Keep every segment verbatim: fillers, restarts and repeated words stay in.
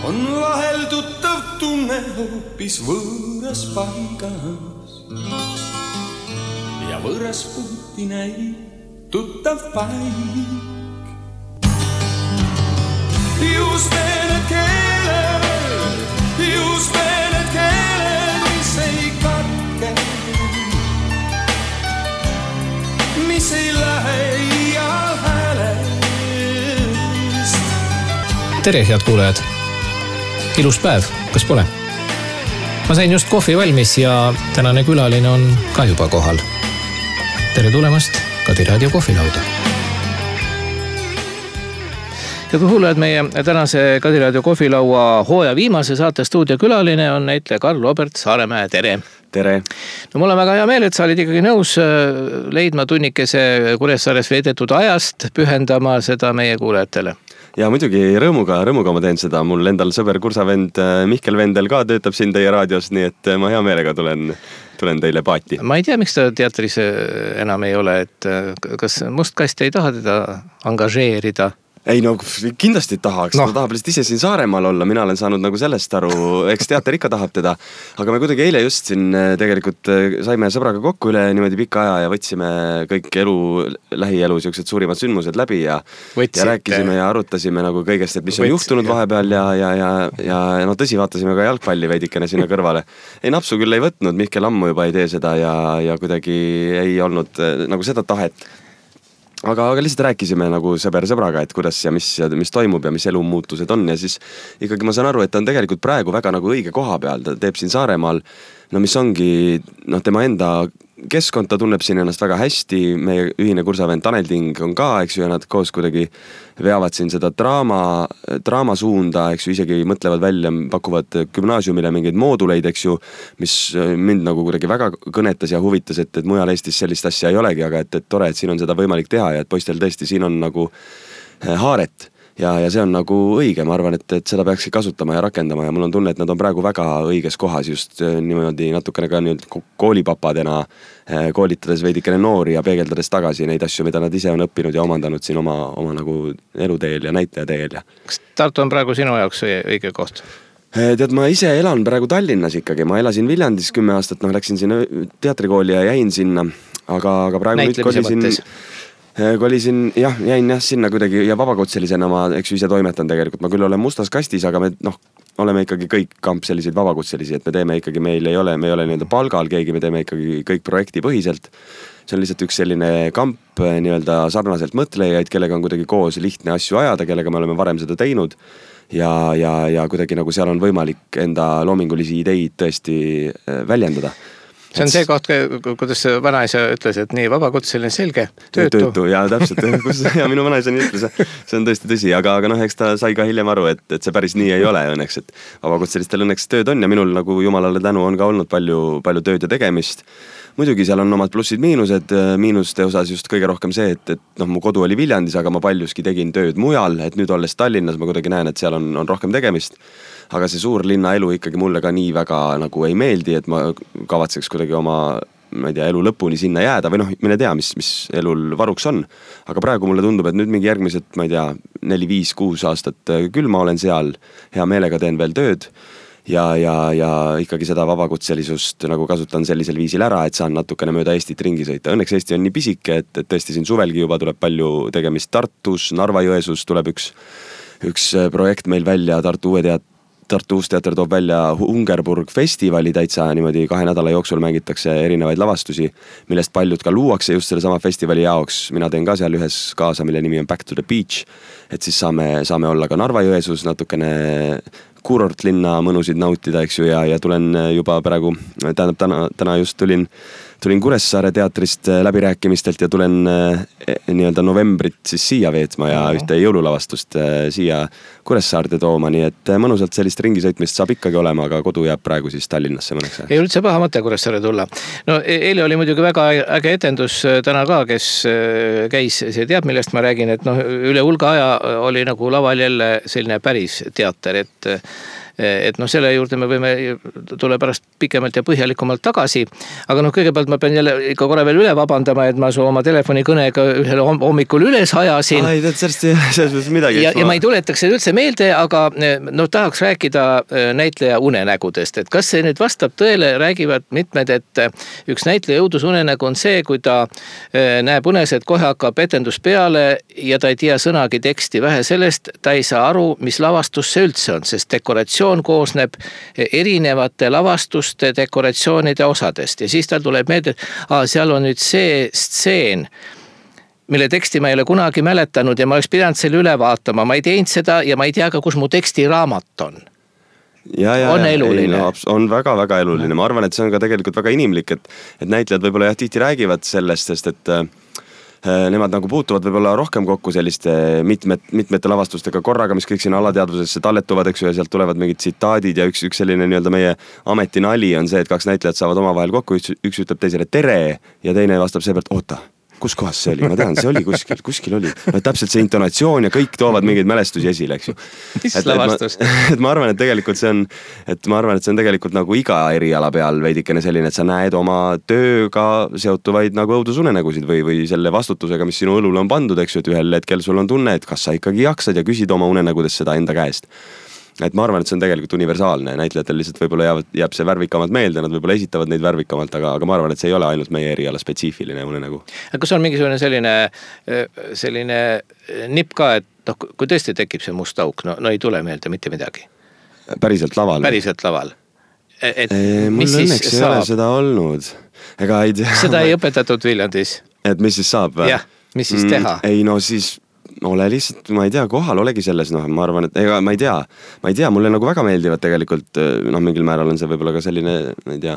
on vahel tuttav tunne hoopis võõras paigas ja võõras puuti näib tuttav paik. Just need keeled, just need keeled, mis ei katke, mis ei lähe iial häälest. Tere, head kuulajad! Ilus päev, kas pole? Ma sain just kohvi valmis ja tänane külaline on ka juba kohal. Tere tulemast Kadi Raadio kohvilauda. Ja kuulajad, meie tänase Kadi Raadio kohvilaua hooaja viimase saate stuudio külaline on näitleja Karl-Robert Saaremäe. Tere! Tere! No mul on väga hea meel, et sa olid ikkagi nõus leidma tunnikese Kuressaares veedetud ajast pühendama seda meie kuulajatele. Ja muidugi rõõmuga, rõõmuga ma teen seda. Mul endal sõber kursavend Mihkel Vendel ka töötab siin teie raadios, nii et ma hea meelega tulen, tulen teile paati. Ma ei tea, miks ta teatris enam ei ole, et kas Mustkast ei taha teda angažeerida? Ei no kindlasti tahaks, no. Ta tahab lihtsalt ise siin Saaremaal olla, mina olen saanud nagu sellest aru, eks teater ikka tahab teda, aga me kuidagi eile just siin tegelikult saime sõbraga kokku üle niimoodi pika aja ja võtsime kõik elu, lähielu siuksed suurimad sündmused läbi ja, ja rääkisime ja arutasime nagu kõigest, et mis on Võtsite. juhtunud vahepeal ja, ja, ja, ja no tõsi, vaatasime ka jalgpalli veidikene sinna kõrvale. Ei napsu küll ei võtnud, Mihkel ammu juba ei tee seda ja, ja kuidagi ei olnud nagu seda tahet. Aga, aga lihtsalt rääkisime nagu sõber sõbraga, et kuidas ja mis, ja mis toimub ja mis elu muutused on ja siis ikkagi ma saan aru, et ta on tegelikult praegu väga nagu õige koha peal, ta teeb siin Saaremaal, no mis ongi no, tema enda keskkond, ta tunneb siin ennast väga hästi, meie ühine kursavend Tanel Ting on ka, eks ju, ja nad koos kuidagi veavad siin seda draama, draama suunda, eks ju, isegi mõtlevad välja, pakuvad gümnaasiumile mingeid mooduleid, eks ju, mis mind nagu kuidagi väga kõnetas ja huvitas, et, et mujal Eestis sellist asja ei olegi, aga et, et tore, et siin on seda võimalik teha ja et poistel tõesti siin on nagu haaret. Ja, ja see on nagu õige, ma arvan, et, et seda peakski kasutama ja rakendama ja mul on tunne, et nad on praegu väga õiges kohas just niimoodi natukene ka nii koolipapadena koolitades veidikene noori ja peegeldades tagasi neid asju, mida nad ise on õppinud ja omandanud siin oma, oma nagu eluteel ja näitajateel. Ja. Kas Tartu on praegu sinu jaoks õige koht? Tead, ma ise elan praegu Tallinnas ikkagi, ma elasin Viljandis kümme aastat, noh läksin sinna teatrikooli ja jäin sinna, aga, aga praegu nüüd kolisin... Kolisin, jah, jäin jah sinna kuidagi ja vabakutselisena ma, eks ju ise toimetan tegelikult, ma küll olen mustas kastis, aga me noh, oleme ikkagi kõik kamp selliseid vabakutselisi, et me teeme ikkagi, meil ei ole, me ei ole nii-öelda palgal keegi, me teeme ikkagi kõik projekti põhiselt. See on lihtsalt üks selline kamp nii-öelda sarnaselt mõtlejaid, kellega on kuidagi koos lihtne asju ajada, kellega me oleme varem seda teinud ja, ja, ja kuidagi nagu seal on võimalik enda loomingulisi ideid tõesti väljendada. See on see koht, kuidas vanaisa ütles, et nii vabakutseline selge, töötu. Töötu, ja täpselt, ja minu vanaisa nii ütles, see on tõesti tõsi, aga, aga noh, eks ta sai ka hiljem aru, et, et see päris nii ei ole õnneks, et vabakutselistel õnneks tööd on ja minul nagu jumalale tänu on ka olnud palju, palju tööd ja tegemist. Muidugi seal on omad plussid miinused, miinuste osas just kõige rohkem see, et, et noh, mu kodu oli Viljandis, aga ma paljuski tegin tööd mujal, et nüüd olles Tallinnas ma kuidagi näen, et seal on, on rohkem tegemist. Aga see suur linna elu ikkagi mulle ka nii väga nagu ei meeldi, et ma kavatseks kuidagi oma, ma ei tea, elu lõpuni sinna jääda või noh, mine tea, mis, mis elul varuks on. Aga praegu mulle tundub, et nüüd mingi järgmised, ma ei tea, neli, viis, kuus aastat küll ma olen seal, hea meelega teen veel tööd ja, ja, ja ikkagi seda vabakutselisust nagu kasutan sellisel viisil ära, et saan natukene mööda Eestit ringi sõita. Õnneks Eesti on nii pisike, et, et tõesti siin suvelgi juba tuleb palju tegemist Tartus, Narva-Jõesus tuleb üks, üks projekt meil välja, Tartu uue teat-, Tartu Uusteater toob välja Ungerburg festivali täitsa niimoodi kahe nädala jooksul mängitakse erinevaid lavastusi, millest paljud ka luuakse just selle sama festivali jaoks. Mina teen ka seal ühes kaasa, mille nimi on Back to the Beach, et siis saame, saame olla ka Narva-Jõesus natukene kuurortlinna mõnusid nautida, eks ju, ja, ja tulen juba praegu, tähendab täna, täna just tulin tulin Kuressaare teatrist läbirääkimistelt ja tulen nii-öelda novembrit siis siia veetma ja ühte jõululavastust siia Kuressaarde tooma, nii et mõnusalt sellist ringisõitmist saab ikkagi olema, aga kodu jääb praegu siis Tallinnasse mõneks. Ei üldse paha mõte Kuressaare tulla. No eile oli muidugi väga äge etendus täna ka, kes käis, see teab, millest ma räägin, et noh, üle hulga aja oli nagu laval jälle selline päris teater, et et noh, selle juurde me võime tule pärast pikemalt ja põhjalikumalt tagasi. Aga noh, kõigepealt ma pean jälle ikka korra veel üle vabandama, et ma su oma telefonikõnega ühel hommikul üles hajasin. Ai, tead, sellest midagi. Ja, ja ma ei tuletaks seda üldse meelde, aga no tahaks rääkida näitleja unenägudest, et kas see nüüd vastab tõele, räägivad mitmed, et üks näitleja õudusunenägu on see, kui ta näeb unes, et kohe hakkab etendus peale ja ta ei tea sõnagi teksti, vähe sellest, ta ei saa aru, mis lavastus see üldse on, sest dekoratsioon koosneb erinevate lavastuste dekoratsioonide osadest ja siis tal tuleb meelde, et aa, seal on nüüd see stseen, mille teksti ma ei ole kunagi mäletanud ja ma oleks pidanud selle üle vaatama, ma ei teinud seda ja ma ei tea ka, kus mu tekstiraamat on. Ja, ja, on eluline. Ei, no, on väga-väga eluline, ma arvan, et see on ka tegelikult väga inimlik, et, et näitlejad võib-olla jah, tihti räägivad sellest, sest et nemad nagu puutuvad võib-olla rohkem kokku selliste mitmed, mitmete lavastustega korraga, mis kõik sinna alateadvusesse talletuvad, eks ju, ja sealt tulevad mingid tsitaadid ja üks, üks selline nii-öelda meie ametinali on see, et kaks näitlejat saavad omavahel kokku, üks, üks ütleb teisele tere ja teine vastab see pealt, oota, kus kohas see oli, ma tean, see oli kuskil, kuskil oli. No, täpselt see intonatsioon ja kõik toovad mingeid mälestusi esile, eks ju. Mis et, lavastus? Et ma, et ma arvan, et tegelikult see on, et ma arvan, et see on tegelikult nagu iga eriala peal veidikene selline, et sa näed oma tööga seotuvaid nagu õudusunenägusid või, või selle vastutusega, mis sinu õlule on pandud, eks ju, et ühel hetkel sul on tunne, et kas sa ikkagi jaksad ja küsid oma unenägudes seda enda käest. Et ma arvan, et see on tegelikult universaalne, näitlejatel lihtsalt võib-olla jääb, jääb see värvikamalt meelde, nad võib-olla esitavad neid värvikamalt, aga, aga ma arvan, et see ei ole ainult meie eriala spetsiifiline unenägu. Kas on mingisugune selline, selline nipp ka, et noh, kui tõesti tekib see must auk, no, no ei tule meelde mitte midagi? Päriselt laval? Päriselt laval. Et, e, mul õnneks ei ole seda olnud. Ega ei tea. Seda ei õpetatud Viljandis? Et mis siis saab? Jah, mis siis teha? Mm, ei no siis... ole lihtsalt, ma ei tea, kohal olegi selles, noh, ma arvan, et ega ma ei tea, ma ei tea, mulle nagu väga meeldivad tegelikult, noh, mingil määral on see võib-olla ka selline, ma ei tea,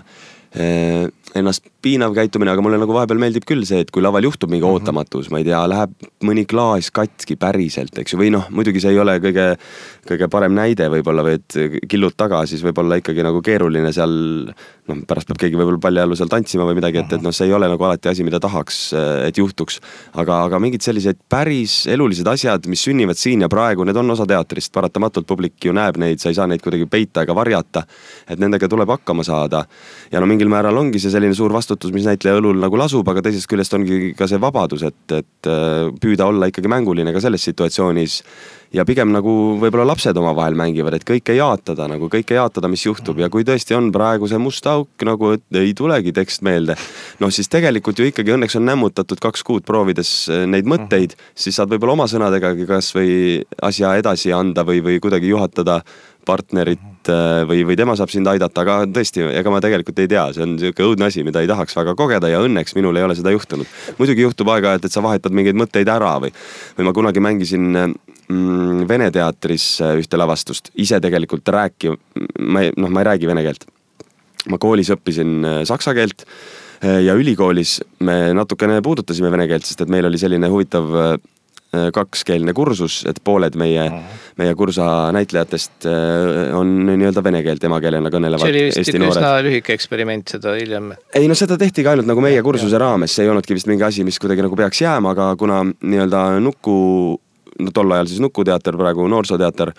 ennast piinav käitumine, aga mulle nagu vahepeal meeldib küll see, et kui laval juhtub mingi ootamatus, ma ei tea, läheb mõni klaas katki päriselt, eks ju, või noh, muidugi see ei ole kõige, kõige parem näide võib-olla, või et killud taga, siis võib-olla ikkagi nagu keeruline seal, noh, pärast peab keegi võib-olla paljajallu seal tantsima või midagi, et, et noh, see ei ole nagu alati asi, mida tahaks, et juhtuks, aga, aga mingid sellised päris elulised asjad, mis sünnivad siin ja praegu, need on osa teatrist, paratamatult publik ju näeb neid, sa ei saa neid kuidagi peita ega varjata, et nendega tuleb hakkama saada ja no mingil määral ongi see selline suur vastutus, mis näitleja õlul nagu lasub, aga teisest küljest ongi ka see vabadus, et, et püüda olla ikkagi mänguline ka selles situatsioonis ja pigem nagu võib-olla lapsed oma vahel mängivad, et kõike jaatada, nagu kõike jaatada, mis juhtub ja kui tõesti on praegu see must auk, nagu et ei tulegi tekst meelde, noh siis tegelikult ju ikkagi õnneks on nämmutatud kaks kuud proovides neid mõtteid, siis saad võib-olla oma sõnadega kas või asja edasi anda või, või kuidagi juhatada partnerit või, või tema saab sind aidata, aga tõesti, ega ma tegelikult ei tea, see on niisugune õudne asi, mida ei tahaks väga kogeda ja õnneks minul ei ole seda juhtunud. Muidugi juhtub aega, et, et sa vahetad mingeid mõtteid ära või, või ma kunagi mängisin mm, Vene teatris ühte lavastust, ise tegelikult rääki, ma ei, noh, ma ei räägi vene keelt. Ma koolis õppisin saksa keelt ja ülikoolis me natukene puudutasime vene keelt, sest et meil oli selline huvitav kakskeelne kursus, et pooled meie, meie kursa näitlejatest on nii-öelda vene keelt emakeelena kõnelevad Eesti noored. See oli vist üsna lühike eksperiment seda hiljem. Ei no seda tehti ka ainult nagu meie kursuse raames, see ei olnudki vist mingi asi, mis kuidagi nagu peaks jääma, aga kuna nii-öelda Nuku, no tol ajal siis Nuku teater, praegu Noorsooteater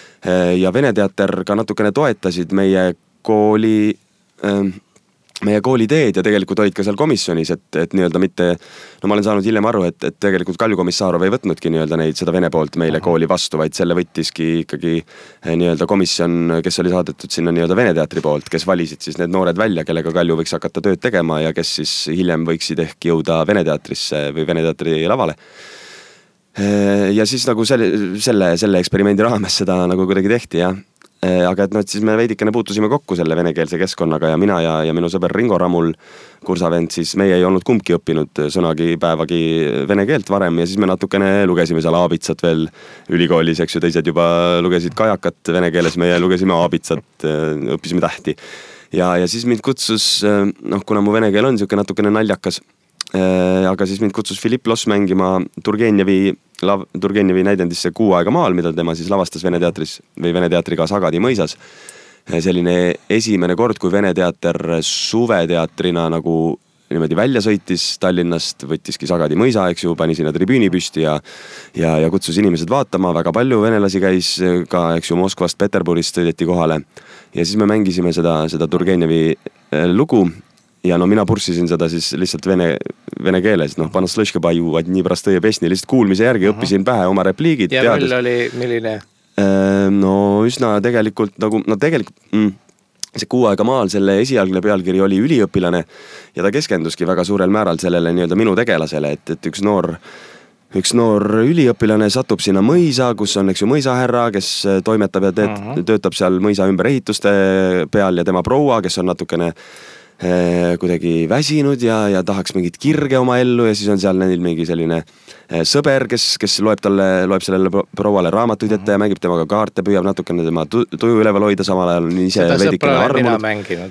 ja Vene teater ka natukene toetasid meie kooli meie kooli ideed ja tegelikult olid ka seal komisjonis, et, et nii-öelda mitte, no ma olen saanud hiljem aru, et, et tegelikult Kalju Komissarov ei võtnudki nii-öelda neid seda Vene poolt meile kooli vastu, vaid selle võttiski ikkagi nii-öelda komisjon, kes oli saadetud sinna nii-öelda Vene teatri poolt, kes valisid siis need noored välja, kellega Kalju võiks hakata tööd tegema ja kes siis hiljem võiksid ehk jõuda Vene teatrisse või Vene teatri lavale. Ja siis nagu selle, selle, selle eksperimendi raames seda nagu kuidagi tehti, jah. Aga et no, et siis me veidikene puutusime kokku selle venekeelse keskkonnaga ja mina ja, ja minu sõber Ringo Ramul, kursavend, siis meie ei olnud kumbki õppinud sõnagi päevagi vene keelt varem ja siis me natukene lugesime seal aabitsat veel ülikoolis, eks ju, teised juba lugesid kajakat vene keeles, meie lugesime aabitsat, õppisime tähti. Ja, ja siis mind kutsus, noh, kuna mu vene keel on niisugune natukene naljakas, aga siis mind kutsus Filipp Loss mängima Turgenevi Lav, Turgenevi näidendisse Kuu aega maal, mida tema siis lavastas Vene teatris või Vene teatriga Sagadi mõisas. Selline esimene kord, kui Vene teater suveteatrina nagu niimoodi välja sõitis Tallinnast, võttiski Sagadi mõisa, eks ju, pani sinna tribüüni püsti ja ja, ja kutsus inimesed vaatama, väga palju venelasi käis ka, eks ju, Moskvast, Peterburist sõideti kohale ja siis me mängisime seda, seda Turgenevi lugu ja no mina purssisin seda siis lihtsalt vene, vene keeles, noh, panoslõškabaju, nii pärast tõie pesni, lihtsalt kuulmise järgi uh-huh. õppisin pähe oma repliigid. Ja teades. Roll oli milline? No üsna tegelikult nagu, no tegelikult mm, see Kuu aega maal, selle esialgne pealkiri oli üliõpilane ja ta keskenduski väga suurel määral sellele nii-öelda minu tegelasele, et, et üks noor üks noor üliõpilane satub sinna mõisa, kus on, eks ju, mõisahärra, kes toimetab ja teet, uh-huh. töötab seal mõisa ümber ehituste peal ja tema proua, kes on natukene kuidagi väsinud ja, ja tahaks mingit kirge oma ellu ja siis on seal neil mingi selline sõber, kes, kes loeb talle, loeb sellele prouale raamatuid ette ja mängib temaga kaarte, püüab natukene tema tuju üleval hoida, samal ajal on ise veidikene armunud.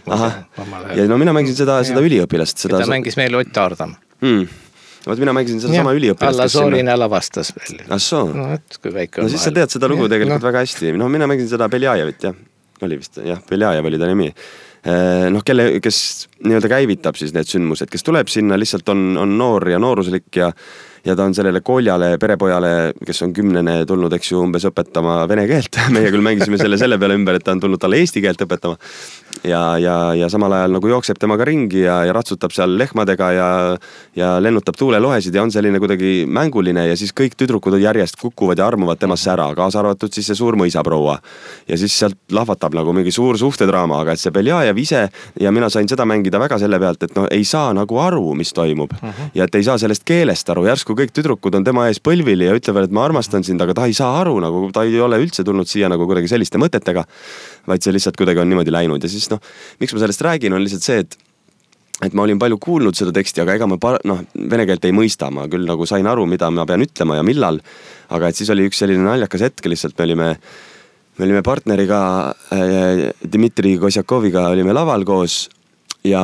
Ja no mina mängisin seda, seda üliõpilast. Seda ta mängis meil Ott Aardam. Hmm. Vaat mina mängisin seda ja, sama üliõpilast. Alla Soorina lavastas veel. Ah soo. No, et kui väike on no siis sa tead seda lugu ja, tegelikult no. väga hästi. No mina mängisin seda Beljajevit, jah. Oli vist, jah, Beljajev oli ta nimi. Noh, kelle, kes nii-öelda käivitab siis need sündmused, kes tuleb sinna, lihtsalt on, on noor ja nooruslik ja, ja ta on sellele koljale, perepojale, kes on kümnene tulnud, eks ju, umbes õpetama vene keelt. Meie küll mängisime selle selle peale ümber, et ta on tulnud talle eesti keelt õpetama. Ja, ja, ja samal ajal nagu jookseb temaga ringi ja, ja ratsutab seal lehmadega ja, ja lennutab tuulelohesid ja on selline kuidagi mänguline ja siis kõik tüdrukud järjest kukuvad ja armuvad temasse ära, kaasa arvatud siis see suur mõisaproua. Ja siis sealt lahvatab nagu mingi suur suhtedraama, aga et see Beljajev ise ja mina sain seda mängida väga selle pealt, et no ei saa nagu aru, mis toimub uh-huh. ja et ei saa sellest keelest aru, järsku kõik tüdrukud on tema ees põlvili ja ütlevad, et ma armastan sind, aga ta ei saa aru, nagu ta ei ole üldse tulnud siia nagu kuidagi selliste mõtetega, vaid see lihtsalt kuidagi on niimoodi läinud ja siis noh, miks ma sellest räägin, on lihtsalt see, et et ma olin palju kuulnud seda teksti, aga ega ma par- noh, vene keelt ei mõista, ma küll nagu sain aru, mida ma pean ütlema ja millal, aga et siis oli üks selline naljakas hetk, lihtsalt me olime me olime partneriga äh, Dmitri Kosjakoviga olime laval koos ja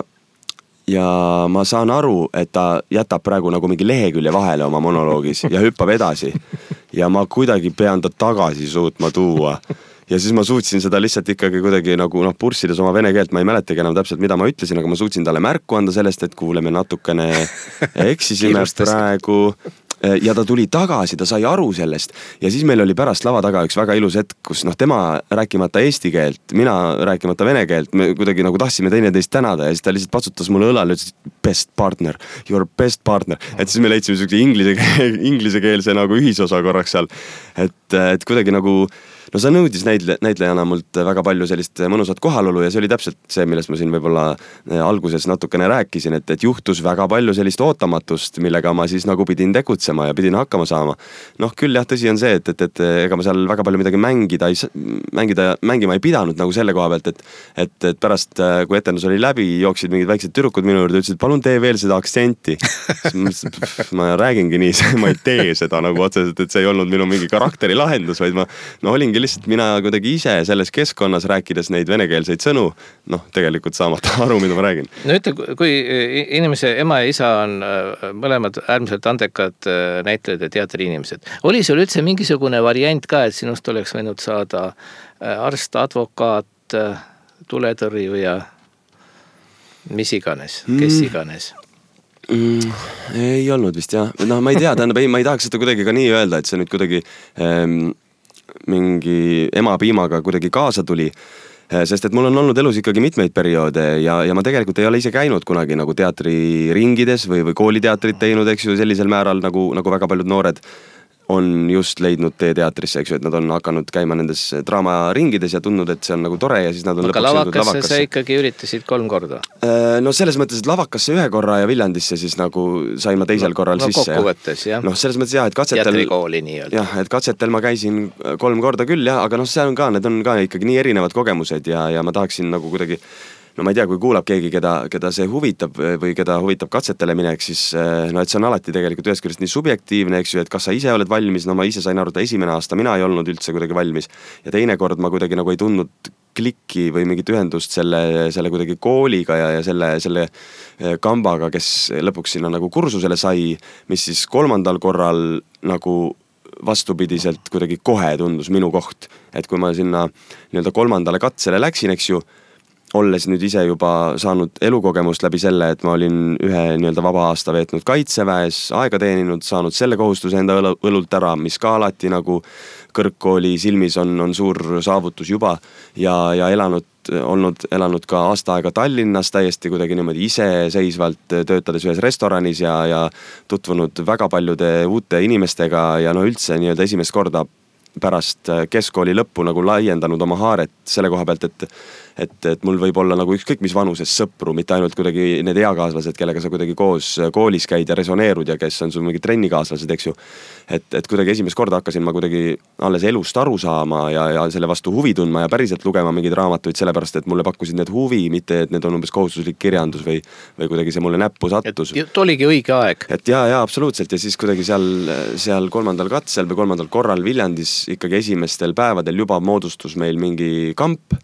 ja ma saan aru, et ta jätab praegu nagu mingi lehekülje vahele oma monoloogis ja hüppab edasi ja ma kuidagi pean ta tagasi suutma tuua ja siis ma suutsin seda lihtsalt ikkagi kuidagi nagu noh, purssides oma vene keelt, ma ei mäletagi enam täpselt, mida ma ütlesin, aga ma suutsin talle märku anda sellest, et kuule, me natukene eksisime praegu ja ta tuli tagasi, ta sai aru sellest ja siis meil oli pärast lava taga üks väga ilus hetk, kus noh, tema rääkimata eesti keelt, mina rääkimata vene keelt, me kuidagi nagu tahtsime teineteist tänada ja siis ta lihtsalt patsutas mulle õlale ja ütles best partner, your best partner, et siis me leidsime sellise inglise, inglisekeelse nagu ühisosa korraks seal, et, et kuidagi nagu no sa nõudis näitle, näitlejana mult väga palju sellist mõnusat kohalolu ja see oli täpselt see, millest ma siin võib-olla alguses natukene rääkisin, et, et juhtus väga palju sellist ootamatust, millega ma siis nagu pidin tegutsema ja pidin hakkama saama. Noh, küll jah, tõsi on see, et, et, et ega ma seal väga palju midagi mängida, ei, mängida, mängima ei pidanud nagu selle koha pealt, et, et, et pärast, kui etendus oli läbi, jooksid mingid väiksed tüdrukud minu juurde, ütlesid, palun tee veel seda aktsenti. ma räägingi nii, ma ei tee seda nagu otseselt, et see ei olnud minu mingi karakteri lahendus, vaid ma no olingi lihtsalt mina kuidagi ise selles keskkonnas rääkides neid venekeelseid sõnu, noh, tegelikult saamata aru, mida ma räägin. No ütle, kui inimese ema ja isa on mõlemad äärmiselt andekad näitlejad ja teatriinimesed, oli sul üldse mingisugune variant ka, et sinust oleks võinud saada arst, advokaat, tuletõrjuja, mis iganes, kes iganes? Mm, ei olnud vist, jah. No ma ei tea, tähendab, ei, ma ei tahaks seda kuidagi ka nii öelda, et see nüüd kuidagi ähm, mingi ema piimaga kuidagi kaasa tuli, sest et mul on olnud elus ikkagi mitmeid perioode ja, ja ma tegelikult ei ole ise käinud kunagi nagu teatriringides või, või kooliteatrit teinud, eks ju, sellisel määral nagu, nagu väga paljud noored on just leidnud tee teatrisse, eks ju, et nad on hakanud käima nendes draamaringides ja tundnud, et see on nagu tore ja siis nad on aga lõpuks jõudnud lavakasse. Sa ikkagi üritasid kolm korda? No selles mõttes, et lavakasse ühe korra ja Viljandisse siis nagu sain ma teisel no, korral no, sisse. No kokkuvõttes, jah. Noh, selles mõttes jah, et katsetel... Teatrikooli nii-öelda. Jah, et katsetel ma käisin kolm korda küll, jah, aga noh, see on ka, need on ka ikkagi nii erinevad kogemused ja, ja ma tahaksin nagu kuidagi no ma ei tea, kui kuulab keegi, keda, keda see huvitab või keda huvitab katsetele minek, siis no et see on alati tegelikult ühest küljest nii subjektiivne, eks ju, et kas sa ise oled valmis, no ma ise sain aru, et esimene aasta mina ei olnud üldse kuidagi valmis ja teine kord ma kuidagi nagu ei tundnud klikki või mingit ühendust selle, selle kuidagi kooliga ja, ja selle, selle kambaga, kes lõpuks sinna nagu kursusele sai, mis siis kolmandal korral nagu vastupidiselt kuidagi kohe tundus minu koht, et kui ma sinna nii-öelda kolmandale katsele läksin, eks ju, olles nüüd ise juba saanud elukogemust läbi selle, et ma olin ühe nii-öelda vaba aasta veetnud kaitseväes, aega teeninud, saanud selle kohustuse enda õlult ära, mis ka alati nagu kõrgkooli silmis on, on suur saavutus juba ja, ja elanud, olnud, elanud ka aasta aega Tallinnas täiesti kuidagi niimoodi iseseisvalt töötades ühes restoranis ja, ja tutvunud väga paljude uute inimestega ja no üldse nii-öelda esimest korda pärast keskkooli lõppu nagu laiendanud oma haaret selle koha pealt, et et, et mul võib olla nagu ükskõik mis vanuses sõpru, mitte ainult kuidagi need eakaaslased, kellega sa kuidagi koos koolis käid ja resoneerud ja kes on sul mingi trennikaaslased, eks ju. Et, et kuidagi esimest korda hakkasin ma kuidagi alles elust aru saama ja, ja selle vastu huvi tundma ja päriselt lugema mingeid raamatuid sellepärast, et mulle pakkusid need huvi, mitte et need on umbes kohustuslik kirjandus või, või kuidagi see mulle näppu sattus. Et oligi õige aeg. Et jaa, jaa, absoluutselt ja siis kuidagi seal, seal kolmandal katsel või kolmandal korral Viljandis ikkagi esimestel päevadel juba moodustus meil mingi kamp,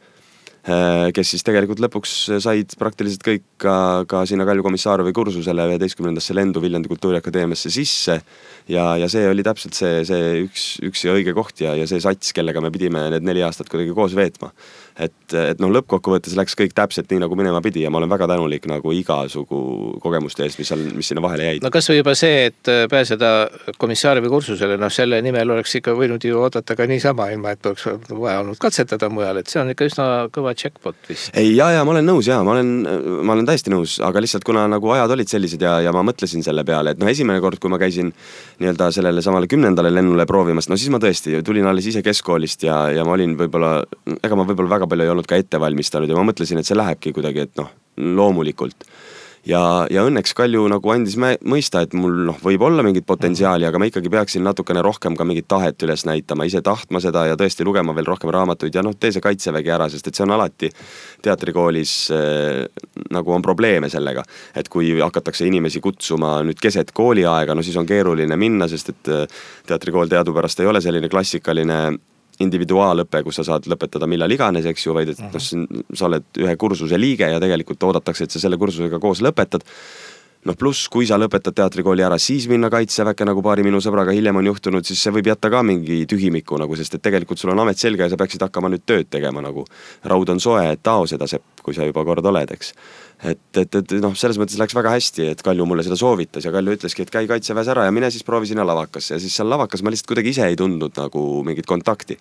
kes siis tegelikult lõpuks said praktiliselt kõik ka, ka sinna Kalju Komissarovi kursusele üheteistkümnendasse lendu Viljandi Kultuuriakadeemiasse sisse ja, ja see oli täpselt see, see üks, üks ja õige koht ja, ja see sats, kellega me pidime need neli aastat kuidagi koos veetma. Et, et noh, lõppkokkuvõttes läks kõik täpselt nii, nagu minema pidi ja ma olen väga tänulik nagu igasugu kogemuste eest, mis, seal, mis sinna vahele jäid. No kas või juba see, et pääseda Komissarovi kursusele, noh selle nimel oleks ikka võinud ju oodata ka niisama, ilma et oleks vaja olnud katsetada mujal, et see on ikka üsna kõva jackpot vist. Ei, jaa, jaa, ma olen nõus, jaa, ma olen, ma olen täiesti nõus, aga lihtsalt kuna nagu ajad olid sellised ja, ja ma mõtlesin selle peale, et noh, esimene kord, kui ma käisin nii-öelda sellele samale kümnendale lennule proovimas, no siis ma tõesti tulin alles ise keskkoolist ja, ja ma olin võib-olla, ega ma võib-olla väga palju ei olnud ka ette valmistanud ja ma mõtlesin, et see lähebki kuidagi, et noh, loomulikult. Ja, ja õnneks Kalju nagu andis mõista, et mul noh, võib olla mingit potentsiaali, aga ma ikkagi peaksin natukene rohkem ka mingit tahet üles näitama, ise tahtma seda ja tõesti lugema veel rohkem raamatuid ja noh, tee see kaitsevägi ära, sest et see on alati teatrikoolis eh, nagu on probleeme sellega, et kui hakatakse inimesi kutsuma nüüd keset kooliaega, no siis on keeruline minna, sest et teatrikool teadupärast ei ole selline klassikaline individuaalõpe, kus sa saad lõpetada millal iganes, eks ju, vaid et noh, sa oled ühe kursuse liige ja tegelikult oodatakse, et sa selle kursusega koos lõpetad. Noh, pluss, kui sa lõpetad teatrikooli ära, siis minna kaitseväkke, nagu paari minu sõbraga hiljem on juhtunud, siis see võib jätta ka mingi tühimiku, nagu, sest et tegelikult sul on amet selge ja sa peaksid hakkama nüüd tööd tegema, nagu raud on soe, et tao seda sepp, kui sa juba kord oled, eks. Et, et, et noh, selles mõttes läks väga hästi, et Kalju mulle seda soovitas ja Kalju ütleski, et käi kaitseväes ära ja mine siis proovi sinna lavakasse ja siis seal lavakas ma lihtsalt kuidagi ise ei tundnud nagu mingit kontakti.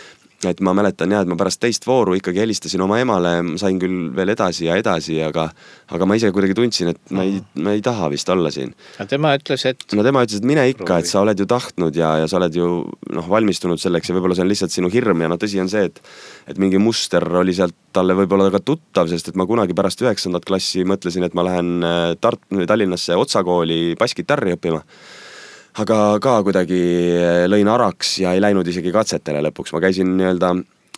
Et ma mäletan jah, et ma pärast teist vooru ikkagi helistasin oma emale, sain küll veel edasi ja edasi, aga, aga ma ise kuidagi tundsin, et ma ei, ma ei taha vist olla siin. Ja tema ütles, et... No tema ütles, et mine ikka, et sa oled ju tahtnud ja, ja sa oled ju noh, valmistunud selleks ja võib-olla see on lihtsalt sinu hirm ja no tõsi on see, et, et mingi muster oli sealt talle võib-olla ka tuttav, sest et ma kunagi pärast üheksandat klassi mõtlesin, et ma lähen Tart- Tallinnasse otsakooli basskitarri õppima. Aga ka kuidagi lõin araks ja ei läinud isegi katsetele lõpuks. Ma käisin nii-öelda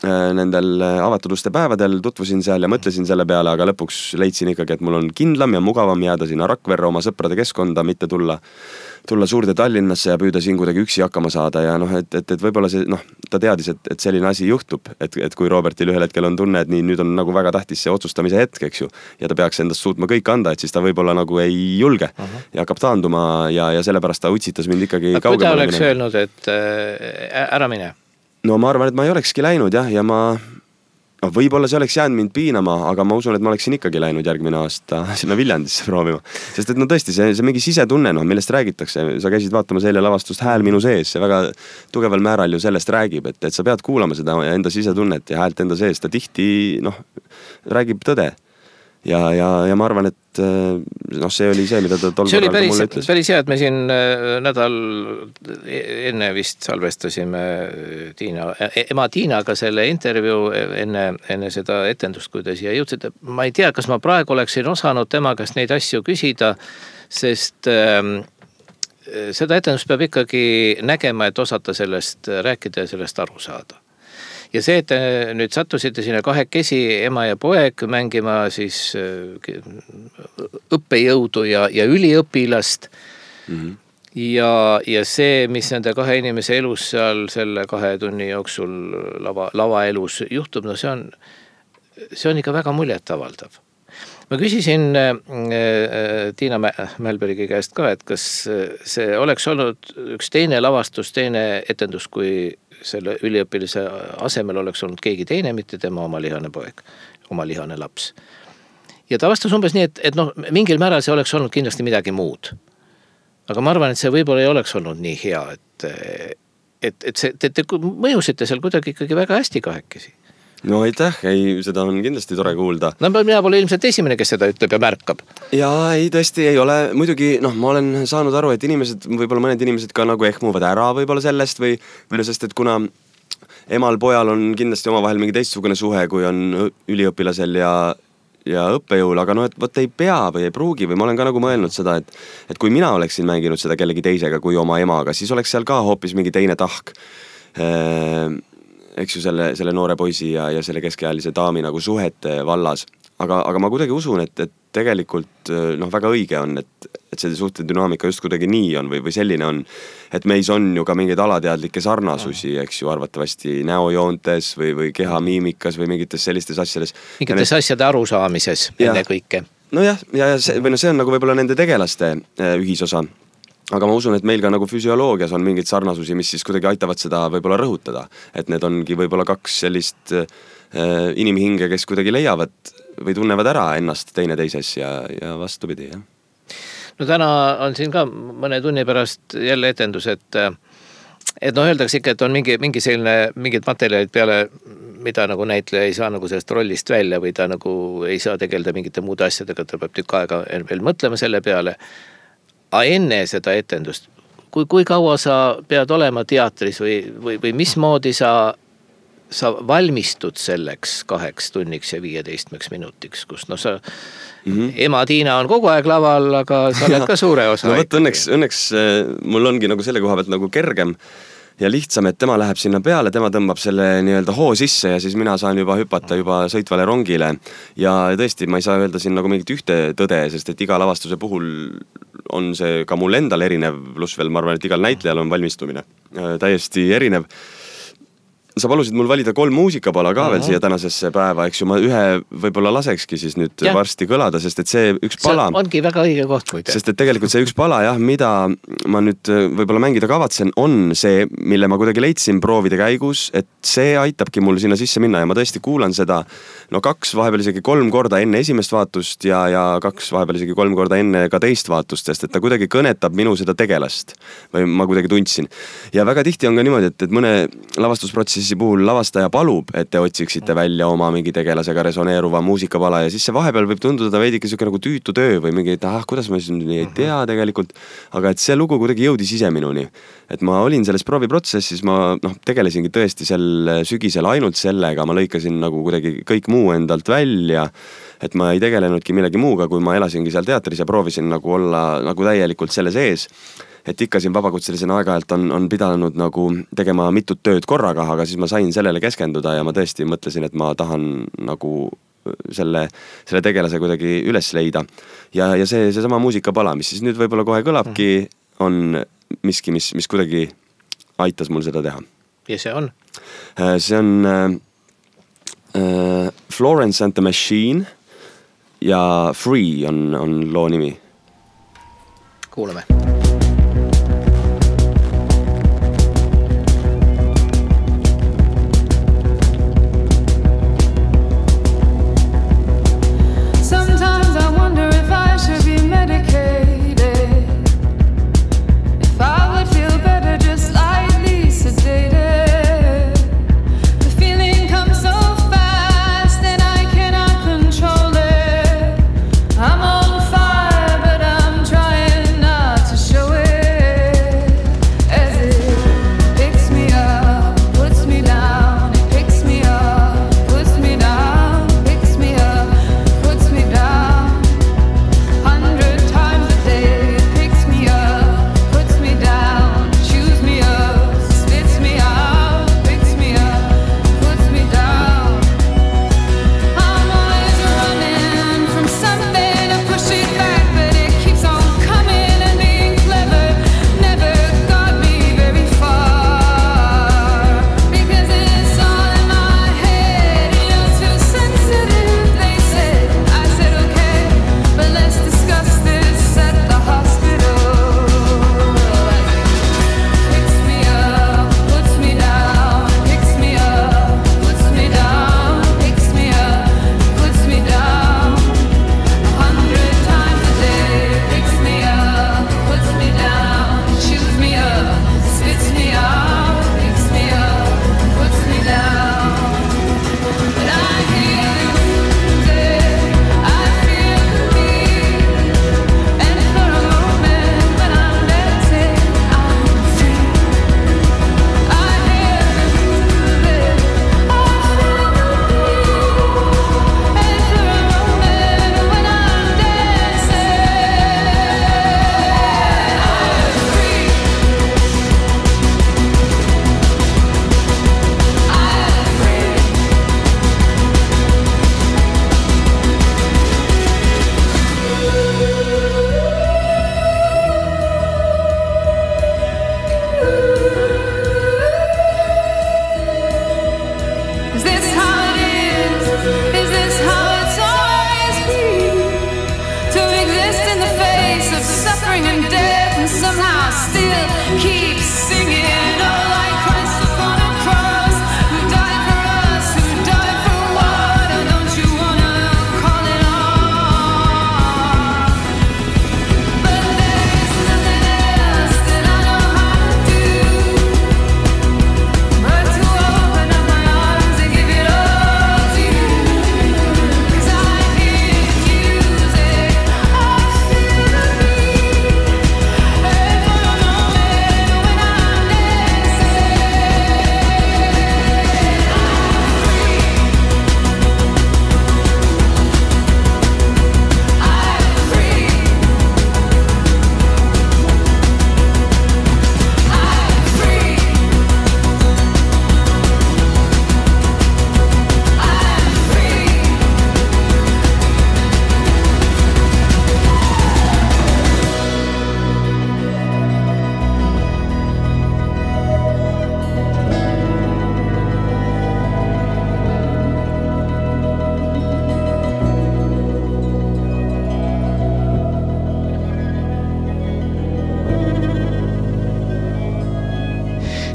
nendel avatud uste päevadel, tutvusin seal ja mõtlesin selle peale, aga lõpuks leidsin ikkagi, et mul on kindlam ja mugavam jääda sinna Rakverre oma sõprade keskkonda, mitte tulla, tulla suurde Tallinnasse ja püüda siin kuidagi üksi hakkama saada ja noh, et, et, et võib-olla see, noh, ta teadis, et, et selline asi juhtub, et, et kui Robertil ühel hetkel on tunne, et nii, nüüd on nagu väga tähtis see otsustamise hetk, eks ju, ja ta peaks endast suutma kõik anda, et siis ta võib-olla nagu ei julge uh -huh. ja hakkab taanduma ja, ja sellepärast ta utsitas mind ikkagi aga kaugemale. Kui ta oleks öelnud, et äh, ära mine? No ma arvan, et ma ei olekski läinud jah, ja ma no, võib-olla see oleks jäänud mind piinama, aga ma usun, et ma oleksin ikkagi läinud järgmine aasta sinna Viljandisse proovima. Sest et no tõesti, see, see mingi sisetunne, no, millest räägitakse, sa käisid vaatama selle lavastust Hääl minu sees, see väga tugeval määral ju sellest räägib, et, et sa pead kuulama seda enda sisetunnet ja häält enda sees, ta tihti noh, räägib tõde. Ja, ja, ja ma arvan, et noh, see oli see, mida ta tol korral päris, mulle ütles. See oli hea, et me siin nädal enne vist salvestasime Tiina, ema Tiinaga selle intervjuu enne, enne seda etendust, kui ta siia jõudsid. Ma ei tea, kas ma praegu oleksin osanud tema käest neid asju küsida, sest ähm, seda etendust peab ikkagi nägema, et osata sellest rääkida ja sellest aru saada. Ja see, et nüüd sattusite sinna kahekesi ema ja poeg mängima siis õppejõudu ja, ja üliõpilast mm-hmm. ja, ja see, mis nende kahe inimese elus seal selle kahe tunni jooksul lava, lavaelus juhtub, no see on, see on ikka väga muljetavaldav. Ma küsisin äh, Tiina Mälbergi käest ka, et kas see oleks olnud üks teine lavastus, teine etendus, kui selle üliõpilase asemel oleks olnud keegi teine, mitte tema oma lihane poeg, oma lihane laps. Ja ta vastas umbes nii, et, et noh, mingil määral see oleks olnud kindlasti midagi muud. Aga ma arvan, et see võib-olla ei oleks olnud nii hea, et, et, et see, te, te mõjusite seal kuidagi ikkagi väga hästi kahekesi. No aitäh, ei, seda on kindlasti tore kuulda. No mina pole ilmselt esimene, kes seda ütleb ja märkab. Jaa, ei, tõesti ei ole. Muidugi, noh, ma olen saanud aru, et inimesed, võib-olla mõned inimesed ka nagu ehmuvad ära võib-olla sellest või, või sest, et kuna emal pojal on kindlasti oma vahel mingi teistsugune suhe, kui on üliõpilasel ja, ja õppejõul, aga no, et võt ei pea või ei pruugi või ma olen ka nagu mõelnud seda, et, et kui mina oleksin mänginud seda kellegi teisega kui oma emaga, siis oleks seal ka hoopis mingi teine tahk. Ehm, eks ju selle, selle noore poisi ja, ja selle keskealise daami nagu suhete vallas. Aga, aga ma kuidagi usun, et, et tegelikult noh, väga õige on, et, et see suhte dünaamika just kuidagi nii on või, või selline on, et meis on ju ka mingeid alateadlikke sarnasusi, eks ju arvatavasti näojoontes või, või kehamiimikas või mingites sellistes asjades. Mingites need... asjade arusaamises enne kõike. No jah, ja, ja see, või no see on nagu võib-olla nende tegelaste ühisosa. Aga ma usun, et meil ka nagu füsioloogias on mingid sarnasusi, mis siis kuidagi aitavad seda võib-olla rõhutada. Et need ongi võib-olla kaks sellist äh, inimhinge, kes kuidagi leiavad või tunnevad ära ennast teine teises ja, ja vastupidi. Jah. No täna on siin ka mõne tunni pärast jälle etendus, et, et noh, öeldakse ikka, et on mingi, mingi selline, mingid materjalid peale, mida nagu näitleja ei saa nagu sellest rollist välja või ta nagu ei saa tegeleda mingite muude asjadega, ta peab tükk aega veel mõtlema selle peale. A enne seda etendust, kui, kui kaua sa pead olema teatris või, või, või mismoodi sa, sa valmistud selleks kaheks tunniks ja viieteistmeks minutiks, kus no sa, mm-hmm. ema Tiina on kogu aeg laval, aga sa oled ka suure osa. No võt, õnneks, õnneks mul ongi nagu selle koha pealt nagu kergem ja lihtsam, et tema läheb sinna peale, tema tõmbab selle nii-öelda hoo sisse ja siis mina saan juba hüpata juba sõitvale rongile. Ja tõesti, ma ei saa öelda siin nagu mingit ühte tõde, sest et iga lavastuse puhul on see ka mul endal erinev, pluss veel ma arvan, et igal näitlejal on valmistumine täiesti erinev. Sa palusid mul valida kolm muusikapala ka veel siia tänasesse päeva, eks ju, ma ühe võib-olla lasekski siis nüüd ja. varsti kõlada, sest et see üks pala... See ongi väga õige koht muide. Sest et tegelikult see üks pala, jah, mida ma nüüd võib-olla mängida kavatsen, on see, mille ma kuidagi leidsin proovide käigus, et see aitabki mul sinna sisse minna ja ma tõesti kuulan seda no kaks, vahepeal isegi kolm korda enne esimest vaatust ja, ja kaks vahepeal isegi kolm korda enne ka teist vaatust, sest et ta kuidagi kõnetab minu seda tegelast või ma kuidagi tundsin. Ja väga tihti on ka niimoodi, et, et mõne lavastusprotsessi puhul lavastaja palub, et te otsiksite välja oma mingi tegelasega resoneeruva muusikapala ja siis see vahepeal võib tunduda veidike selline nagu tüütu töö või mingi, et ah, kuidas ma siis nii ei tea tegelikult, aga et see lugu kuidagi jõudis ise minuni. Et ma olin selles prooviprotsessis, ma noh, tegelesingi tõesti sel sügisel ainult sellega, ma lõikasin nagu kuidagi kõik muu endalt välja, et ma ei tegelenudki millegi muuga, kui ma elasingi seal teatris ja proovisin nagu olla nagu täielikult selle sees. Et ikka siin vabakutselisena aeg-ajalt on, on pidanud nagu tegema mitut tööd korraga, aga siis ma sain sellele keskenduda ja ma tõesti mõtlesin, et ma tahan nagu selle, selle tegelase kuidagi üles leida. Ja, ja see, see sama muusikapala, mis siis nüüd võib-olla kohe kõlabki, on miski, mis, mis kuidagi aitas mul seda teha. Ja see on? See on uh, Florence and the Machine ja Free on, on loo nimi. Kuulame. I'm on fire, but I'm trying not to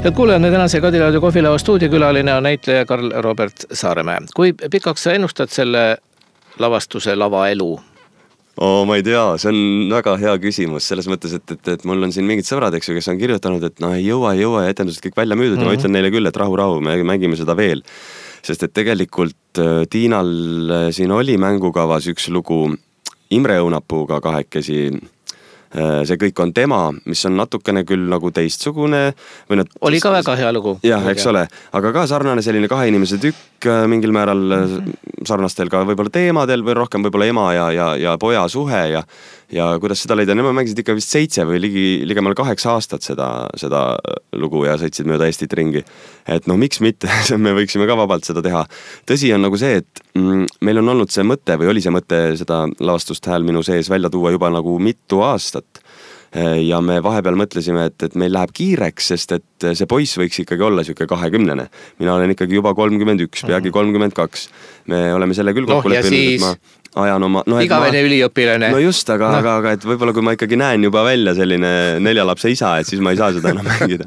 Head kuulejad, tänase Kadiraadio Kohvilava stuudiokülaline on näitleja Karl Robert Saaremäe. Kui pikaks sa ennustad selle lavastuse lavaelu? Oh, ma ei tea, see on väga hea küsimus selles mõttes, et, et, et mul on siin mingid sõbrad, eks ju, kes on kirjutanud, et no ei jõua, ei jõua ja etendused kõik välja müüdud mm-hmm. ja ma ütlen neile küll, et rahu, rahu, me mängime seda veel. Sest et tegelikult Tiinal siin oli mängukavas üks lugu Imre Õunapuuga kahekesi. See kõik on tema, mis on natukene küll nagu teistsugune. Või nad, oli ka väga hea lugu. Jah, eks ole. Aga ka sarnane selline kahe inimese tükk mingil määral mm-hmm. sarnastel ka võib-olla teemadel või rohkem võib-olla ema ja, ja, ja poja suhe ja, ja kuidas seda leida. Nemad mängisid ikka vist seitse või ligi, ligemale kaheksa aastat seda, seda lugu ja sõitsid mööda Eestit ringi. Et noh, miks mitte, me võiksime ka vabalt seda teha. Tõsi on nagu see, et mm, meil on olnud see mõte või oli see mõte seda lavastust Hääl minu sees välja tuua juba nagu mitu aastat. Ja me vahepeal mõtlesime, et, et meil läheb kiireks, sest et see poiss võiks ikkagi olla siuke kahekümnene. Mina olen ikkagi juba kolmkümmend üks, peagi kolmkümmend kaks. Me oleme selle küll kokku no, leppinud, et ma ajan oma... No, igavene ma, üliõpilane. No just, aga, no. aga, aga et võib-olla kui ma ikkagi näen juba välja selline neljalapse isa, et siis ma ei saa seda enam mängida.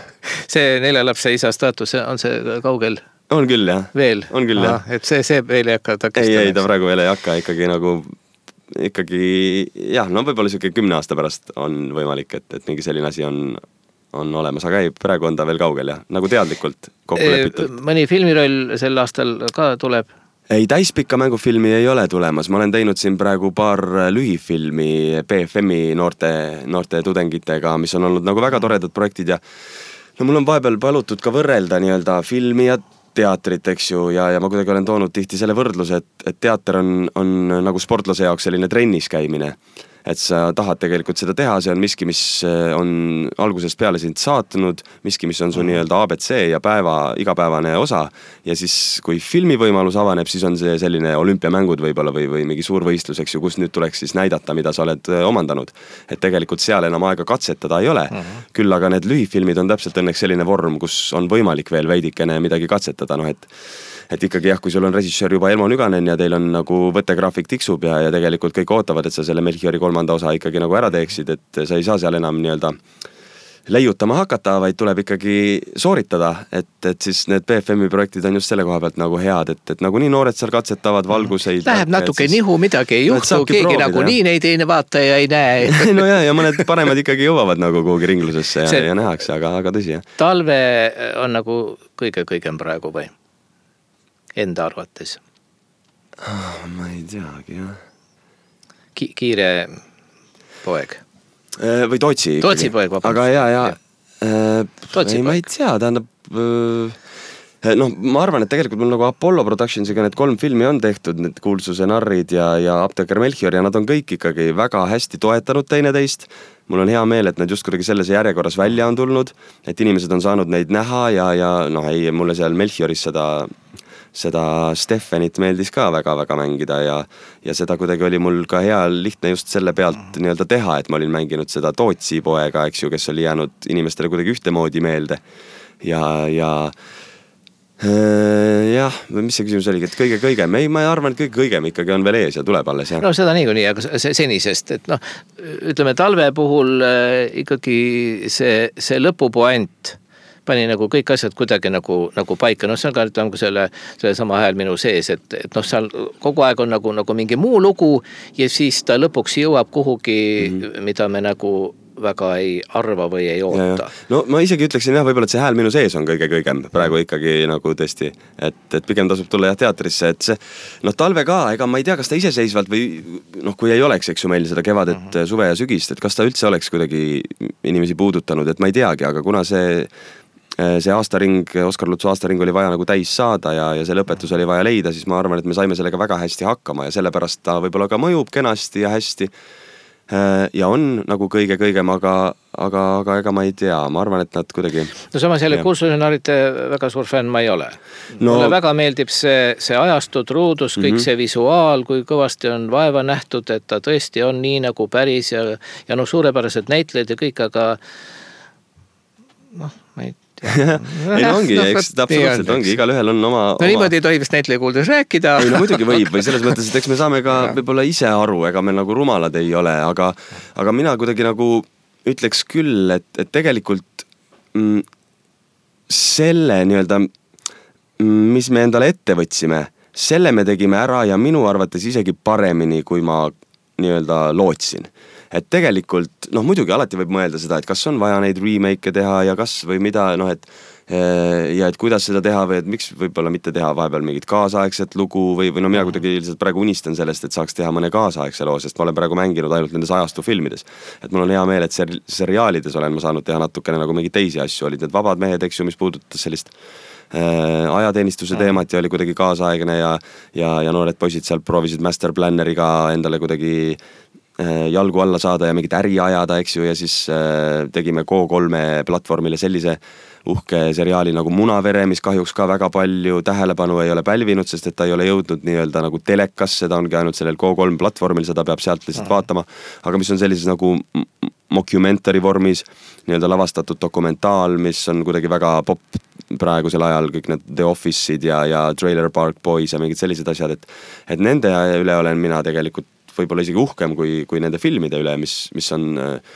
See neljalapse isa staatus, on see kaugel? On küll, jah. Veel? On küll, jah. Et see, see veel ei hakka takistama? Ei, ei, ta praegu veel ei hakka ikkagi nagu... ikkagi jah, no võib-olla siuke kümne aasta pärast on võimalik, et, et mingi selline asi on, on olemas, aga ei, praegu on ta veel kaugel ja nagu teadlikult kokku lepitud. Mõni filmiroll sel aastal ka tuleb? Ei, täispikka mängufilmi ei ole tulemas, ma olen teinud siin praegu paar lühifilmi B F M-i noorte, noorte tudengitega, mis on olnud nagu väga toredad projektid ja no mul on vahepeal palutud ka võrrelda nii-öelda filmi ja teatrit, eks ju, ja, ja ma kuidagi olen toonud tihti selle võrdluse, et, et teater on, on nagu sportlase jaoks selline trennis käimine. Et sa tahad tegelikult seda teha, see on miski, mis on algusest peale sind saatnud, miski, mis on su nii-öelda A B C ja päeva, igapäevane osa. Ja siis, kui filmi võimalus avaneb, siis on see selline olümpiamängud võib-olla või, või mingi suur võistlus, eks ju, kus nüüd tuleks siis näidata, mida sa oled omandanud. Et tegelikult seal enam aega katsetada ei ole. Uh-huh. Küll aga need lühifilmid on täpselt õnneks selline vorm, kus on võimalik veel veidikene midagi katsetada, noh et et ikkagi jah, kui sul on režissöör juba Elmo Nüganen ja teil on nagu võttegraafik tiksub ja, ja tegelikult kõik ootavad, et sa selle Melchiori kolmanda osa ikkagi nagu ära teeksid, et sa ei saa seal enam nii-öelda leiutama hakata, vaid tuleb ikkagi sooritada, et, et siis need B F M-i projektid on just selle koha pealt nagu head, et, et nagu nii noored seal katsetavad valguseid. Läheb natuke siis... nihu, midagi ei juhtu, keegi proovida, nagu nii neid ei vaata ja ei näe. no jah, ja mõned paremad ikkagi jõuavad nagu kuhugi ringlusesse ja, see... ja nähakse, aga, aga tõsi, jah. Talve on nagu kõige-kõigem praegu või? Enda arvates? Oh, ma ei teagi, jah. Ki- kiire poeg? Või Tootsi. Tootsi poeg, vabandust. Aga jaa, jaa. Äh, ei, ma ei tea, tähendab... Äh, noh, ma arvan, et tegelikult mul nagu Apollo Productionsiga need kolm filmi on tehtud, need Kuulsuse narrid ja, ja Apteeker Melchior ja nad on kõik ikkagi väga hästi toetanud teineteist. Mul on hea meel, et nad just kuidagi selles järjekorras välja on tulnud, et inimesed on saanud neid näha ja, ja noh, ei, mulle seal Melchioris seda... seda Stephanit meeldis ka väga-väga mängida ja, ja seda kuidagi oli mul ka hea lihtne just selle pealt nii-öelda teha, et ma olin mänginud seda Tootsi poega, eks ju, kes oli jäänud inimestele kuidagi ühtemoodi meelde ja, ja äh, jah, mis see küsimus oli, et kõige-kõigem, ei, ma arvan, et kõige-kõigem ikkagi on veel ees ja tuleb alles. Ja. No seda niikuinii, aga see senisest, et noh, ütleme talve puhul äh, ikkagi see, see lõpupoent pani nagu kõik asjad kuidagi nagu, nagu paika. No see on ka ütleme, selle, selle sama Hääl minu sees, et, et noh, seal kogu aeg on nagu, nagu mingi muu lugu ja siis ta lõpuks jõuab kuhugi, mm-hmm. mida me nagu väga ei arva või ei oota. No ma isegi ütleksin jah, võib-olla, et see Hääl minu sees on kõige kõigem praegu ikkagi nagu tõesti, et, et pigem tasub tulla jah teatrisse, et see, noh talve ka, ega ma ei tea, kas ta iseseisvalt või noh, kui ei oleks, eks ju meil seda kevadet, mm-hmm. suve ja sügist, et kas ta üldse oleks kuidagi inimesi puudutanud, et ma ei teagi, aga kuna see see aastaring, Oskar Lutsu aastaring oli vaja nagu täis saada ja, ja see lõpetus oli vaja leida, siis ma arvan, et me saime sellega väga hästi hakkama ja sellepärast ta võib-olla ka mõjub kenasti ja hästi ja on nagu kõige-kõigem, aga, aga, aga ega ma ei tea, ma arvan, et nad kuidagi... No samas jälle Kuulsuse narrite väga suur fänn ma ei ole. No... Mulle väga meeldib see, see ajastud ruudus, kõik mm-hmm. see visuaal, kui kõvasti on vaeva nähtud, et ta tõesti on nii nagu päris ja, ja noh, suurepärased näitlejad ja kõik, aga noh, ma ei ei no ongi, eks absoluutselt ongi, igal ühel on oma... No niimoodi ei tohi vist näitleja kuuldes rääkida. Ei no muidugi võib või selles mõttes, et eks me saame ka võib-olla ise aru, ega me nagu rumalad ei ole, aga, aga mina kuidagi nagu ütleks küll, et, et tegelikult mm, selle nii-öelda, mis me endale ette võtsime, selle me tegime ära ja minu arvates isegi paremini, kui ma nii-öelda lootsin. Et tegelikult, noh muidugi alati võib mõelda seda, et kas on vaja neid remake teha ja kas või mida, noh et ja et kuidas seda teha või et miks võib-olla mitte teha vahepeal mingit kaasaegset lugu või, või no mina kuidagi lihtsalt praegu unistan sellest, et saaks teha mõne kaasaegse loo, sest ma olen praegu mänginud ainult nendes ajastu filmides. Et mul on hea meel, et ser- seriaalides olen ma saanud teha natukene nagu mingi teisi asju, olid need vabad mehed, eks ju, mis puudutas sellist äh, ajateenistuse teemat ja oli kuidagi kaasaegne ja, ja, ja noored poisid seal proovisid Master Planneriga endale kuidagi jalgu alla saada ja mingit äri ajada, eks ju, ja siis äh, tegime Go kolme platvormile sellise uhke seriaali nagu Munavere, mis kahjuks ka väga palju tähelepanu ei ole pälvinud, sest et ta ei ole jõudnud nii-öelda nagu telekasse, ta ongi ainult sellel Go kolm platvormil, seda peab sealt lihtsalt vaatama, aga mis on sellises nagu mockumentary vormis, nii-öelda lavastatud dokumentaal, mis on kuidagi väga pop praegusel ajal, kõik need The Office'id ja, ja Trailer Park Boys ja mingid sellised asjad, et, et nende üle olen mina tegelikult võib-olla isegi uhkem kui, kui nende filmide üle, mis, mis on äh,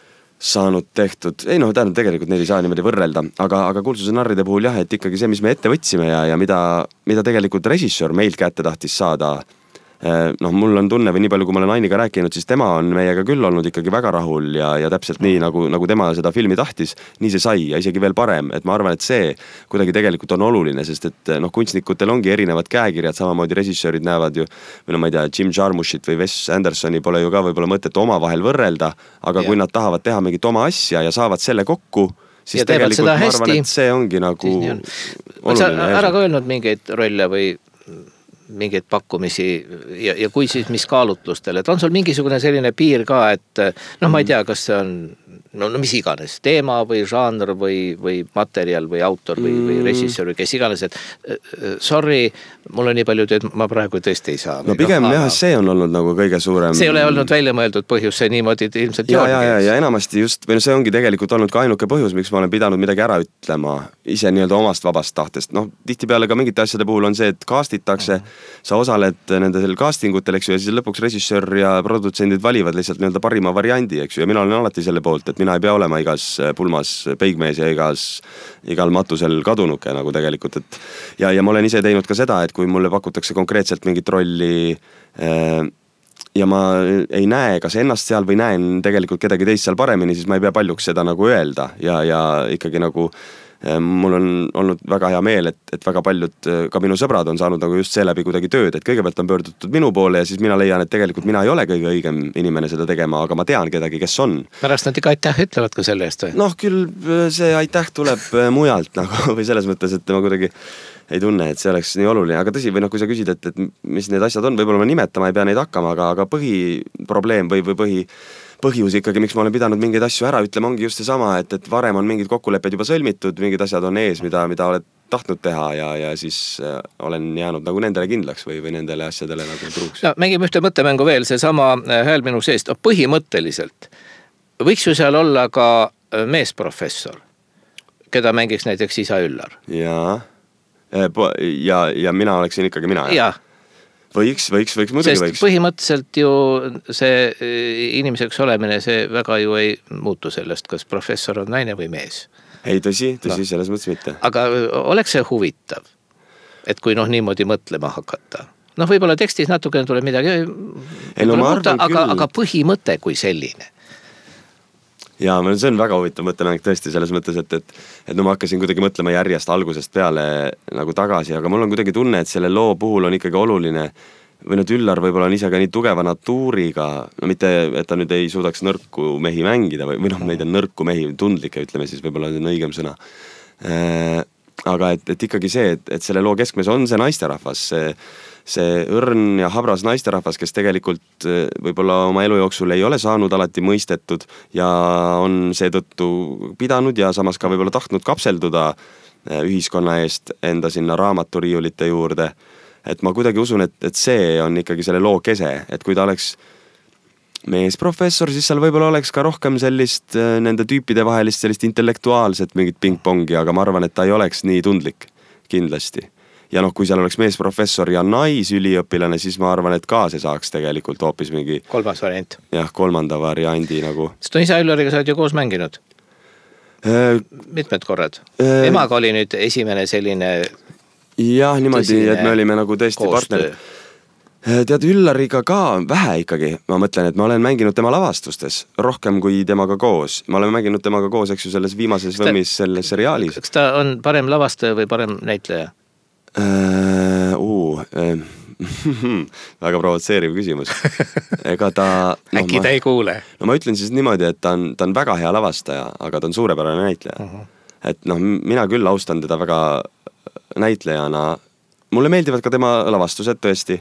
saanud tehtud. Ei noh, tähendab tegelikult neid ei saa niimoodi võrrelda, aga, aga Kuulsuse narride puhul jah, et ikkagi see, mis me ette võtsime ja, ja mida, mida tegelikult režissöör meilt kätte tahtis saada, noh, mul on tunne või nii palju, kui ma olen Ainiga rääkinud, siis tema on meiega küll olnud ikkagi väga rahul ja, ja täpselt nii, nagu, nagu tema seda filmi tahtis, nii see sai ja isegi veel parem, et ma arvan, et see kuidagi tegelikult on oluline, sest et noh, kunstnikutel ongi erinevad käekirjad, samamoodi režissöörid näevad ju, või no ma ei tea, Jim Jarmuschit või Wes Andersoni pole ju ka võib-olla mõtet omavahel võrrelda, aga ja. Kui nad tahavad teha mingit oma asja ja saavad selle kokku, siis ja tegelikult ma arvan, et see ongi nagu on. oluline. Ära ka öelnud mingeid rolle või mingeid pakkumisi ja, ja kui siis mis kaalutlustel, et on sul mingisugune selline piir ka, et noh, ma ei tea, kas see on no, no mis iganes, teema või žanr või, või materjal või autor või, või režissöör või kes iganes, et sorry, mul on nii palju tööd, ma praegu tõesti ei saa. No pigem jah, see on olnud nagu kõige suurem. See ei ole olnud välja mõeldud põhjus, see niimoodi ilmselt ja, ja, ja, ja enamasti just, või no see ongi tegelikult olnud ka ainuke põhjus, miks ma olen pidanud midagi ära ütlema ise nii-öelda omast vabast tahtest. Noh, tihtipeale ka mingite asjade puhul on see, et kastitakse, sa osaled nendel castingutel, eks ju, ja siis lõpuks režissöör ja produtsendid valivad lihtsalt nii-öelda parima variandi, eks ju, ja mina olen alati selle poolt, et mina ei pea olema igas pulmas peigmees ja igas, igal matusel kadunuke nagu tegelikult, et ja, ja ma olen ise teinud ka seda, et kui mulle pakutakse konkreetselt mingit rolli äh, ja ma ei näe, kas ennast seal või näen tegelikult kedagi teist seal paremini, siis ma ei pea paljuks seda nagu öelda ja, ja ikkagi nagu mul on olnud väga hea meel, et, et väga paljud, ka minu sõbrad on saanud nagu just seeläbi kuidagi tööd, et kõigepealt on pöördutud minu poole ja siis mina leian, et tegelikult mina ei ole kõige õigem inimene seda tegema, aga ma tean kedagi, kes on. Pärast nad ikka aitäh ütlevad ka selle eest või? Noh, küll see aitäh tuleb mujalt nagu või selles mõttes, et ma kuidagi ei tunne, et see oleks nii oluline, aga tõsi, või noh, kui sa küsid, et, et mis need asjad on, võib-olla ma nimetama ei pea neid hakkama, aga, aga põhiprobleem või, või põhi põhjus ikkagi, miks ma olen pidanud mingeid asju ära ütlema, ongi just see sama, et, et varem on mingid kokkulepped juba sõlmitud, mingid asjad on ees, mida, mida oled tahtnud teha ja, ja siis äh, olen jäänud nagu nendele kindlaks või, või nendele asjadele nagu truuks. No, mängime ühte mõttemängu veel, see sama hääl minu seest, põhimõtteliselt võiks ju seal olla ka meesprofessor, keda mängiks näiteks isa Üllar. Ja, ja, ja mina oleksin ikkagi mina. Ja. Võiks, võiks, võiks, muidugi võiks. Sest põhimõtteliselt ju see inimeseks olemine, see väga ju ei muutu sellest, kas professor on naine või mees. Ei, tõsi, tõsi, no. Selles mõttes mitte. Aga oleks see huvitav, et kui noh niimoodi mõtlema hakata? Noh, võib-olla tekstis natukene tuleb midagi, ei, no, muuta, aga, aga põhimõte kui selline. Ja see on väga huvitav mõttemäng tõesti selles mõttes, et, et, et no ma hakkasin kuidagi mõtlema järjest algusest peale nagu tagasi, aga mul on kuidagi tunne, et selle loo puhul on ikkagi oluline, või nüüd Üllar võib-olla on ise ka nii tugeva natuuriga, no mitte, et ta nüüd ei suudaks nõrku mehi mängida või, või noh, neid on nõrku mehi, tundlikke, ütleme siis, võib-olla on õigem sõna. Äh, aga et, et ikkagi see, et, et selle loo keskmes on see naisterahvas, see see õrn ja habras naisterahvas, kes tegelikult võib-olla oma elu jooksul ei ole saanud alati mõistetud ja on seetõttu pidanud ja samas ka võib-olla tahtnud kapselduda ühiskonna eest enda sinna raamaturiiulite juurde. Et ma kuidagi usun, et, et see on ikkagi selle loo kese, et kui ta oleks meesprofessor, siis seal võib-olla oleks ka rohkem sellist nende tüüpide vahelist sellist intellektuaalset mingit pingpongi, aga ma arvan, et ta ei oleks nii tundlik kindlasti. Ja noh, kui seal oleks meesprofessor ja naisüliõpilane, siis ma arvan, et ka see saaks tegelikult hoopis mingi kolmas variant. Jah, kolmanda variandi nagu. Sest on isa Üllariga sa oled ju koos mänginud? mitmed korrad. Emaga oli nüüd esimene selline jah, niimoodi, et me olime nagu tõesti partnerid. Tead, Üllariga ka vähe ikkagi. Ma mõtlen, et ma olen mänginud tema lavastustes rohkem kui temaga koos. Ma olen mänginud temaga koos, eks ju, selles viimases võmmis selles seriaalis. Kas ta on parem lavastaja või parem näitleja? Uh, uh, väga provotseeriv küsimus. Ega ta... No, äkki ta ei kuule? No ma ütlen siis niimoodi, et ta on, ta on väga hea lavastaja, aga ta on suurepärane näitleja. Uh-huh. Et noh, mina küll austan teda väga näitlejana. Mulle meeldivad ka tema lavastused tõesti.